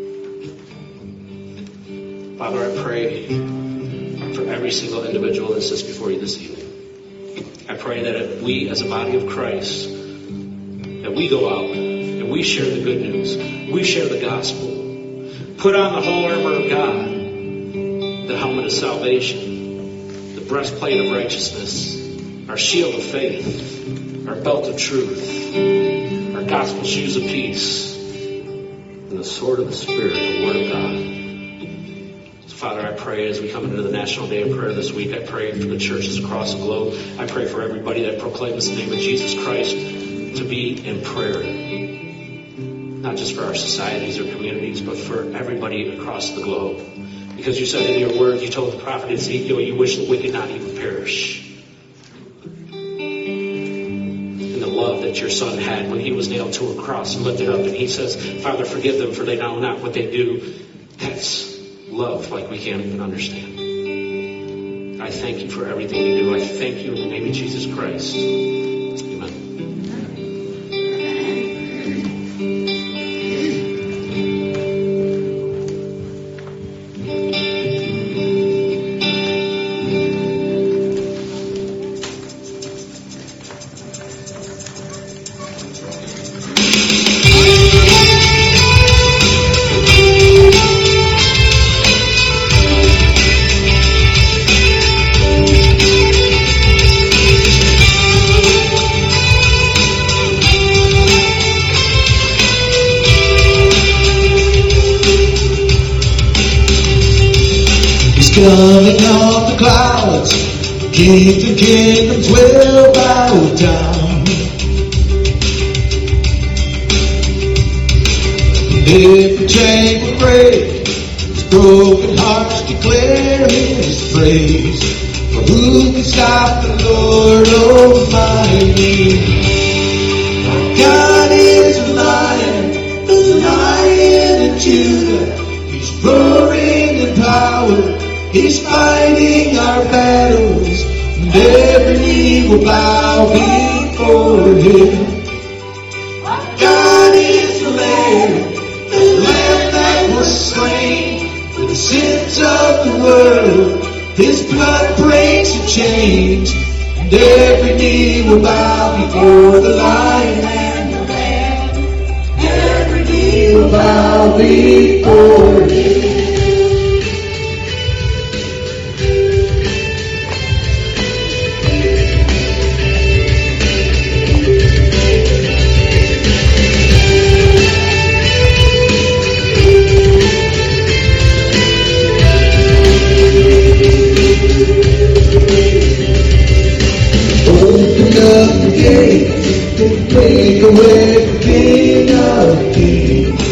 Father, I pray for every single individual that sits before you this evening. I pray that we as a body of Christ, that we go out and we share the good news. We share the gospel. Put on the whole armor of God, the helmet of salvation, the breastplate of righteousness, our shield of faith, our belt of truth, our gospel shoes of peace, and the sword of the Spirit, the Word of God. So, Father, I pray as we come into the National Day of Prayer this week, I pray for the churches across the globe. I pray for everybody that proclaims the name of Jesus Christ to be in prayer. Not just for our societies or communities, but for everybody across the globe. Because you said in your word, you told the prophet Ezekiel, you wish the wicked not even perish. And the love that your son had when he was nailed to a cross and lifted up, and he says, Father, forgive them, for they know not what they do. That's love like we can't even understand. I thank you for everything you do. I thank you in the name of Jesus Christ. Amen. Coming on the clouds, kings and kingdoms will bow down. And every chain will break, his broken hearts declare his praise. For who can stop the Lord Almighty? Our God is a lion of Judah. He's roaring in power. He's fighting our battles, and every knee will bow before him. Our God is the Lamb that was slain for the sins of the world. His blood breaks the chains, and every knee will bow before the Lion and the Lamb. Every knee will bow before him. Take away the King of Kings.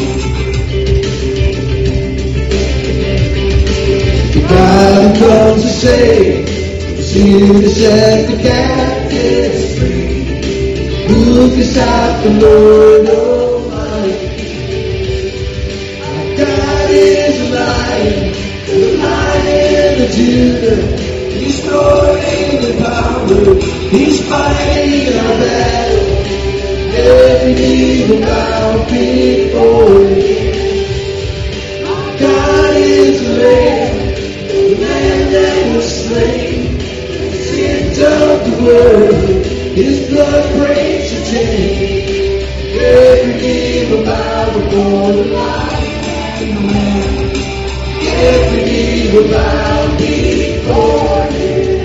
The God who comes to save is here to set the captives free. Who can stop the Lord Almighty? Our God is a lion of Judah. He's roaring in power. He's fighting our battle. Every knee will bow before him. Our God is the Lamb that was slain. The sins of the world, his blood breaks the chain. Every knee will bow before the Lion and the Lamb. Every knee will bow before him.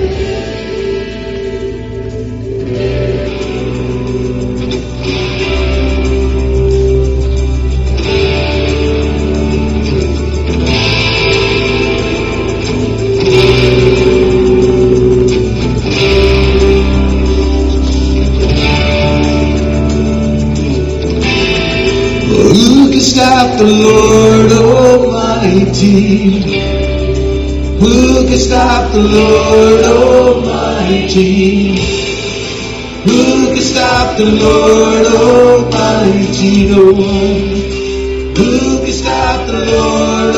Stop the Lord Almighty. Who can stop the Lord Almighty? Who can stop the Lord Almighty? No one. Who can stop the Lord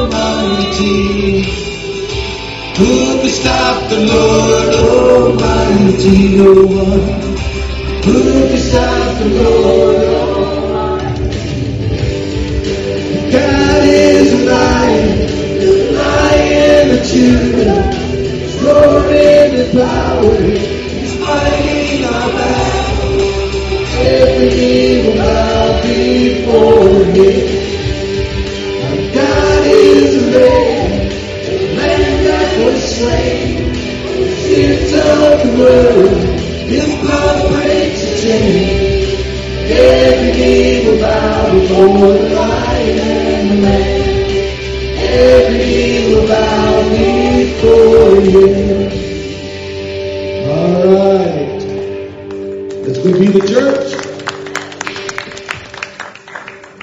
Almighty? Who can stop the Lord Almighty? mighty no one who can stop the Lord Almighty. God is a lion, the Lion of Judah. He's roaring with power, He's fighting our battle. Every knee will bow before Him. Our God is a Lamb that was slain. Sins of the world, His blood breaks the chain. Every knee will bow before the Lion and the Lamb. Every knee will bow before Him. All right, let's go be the church.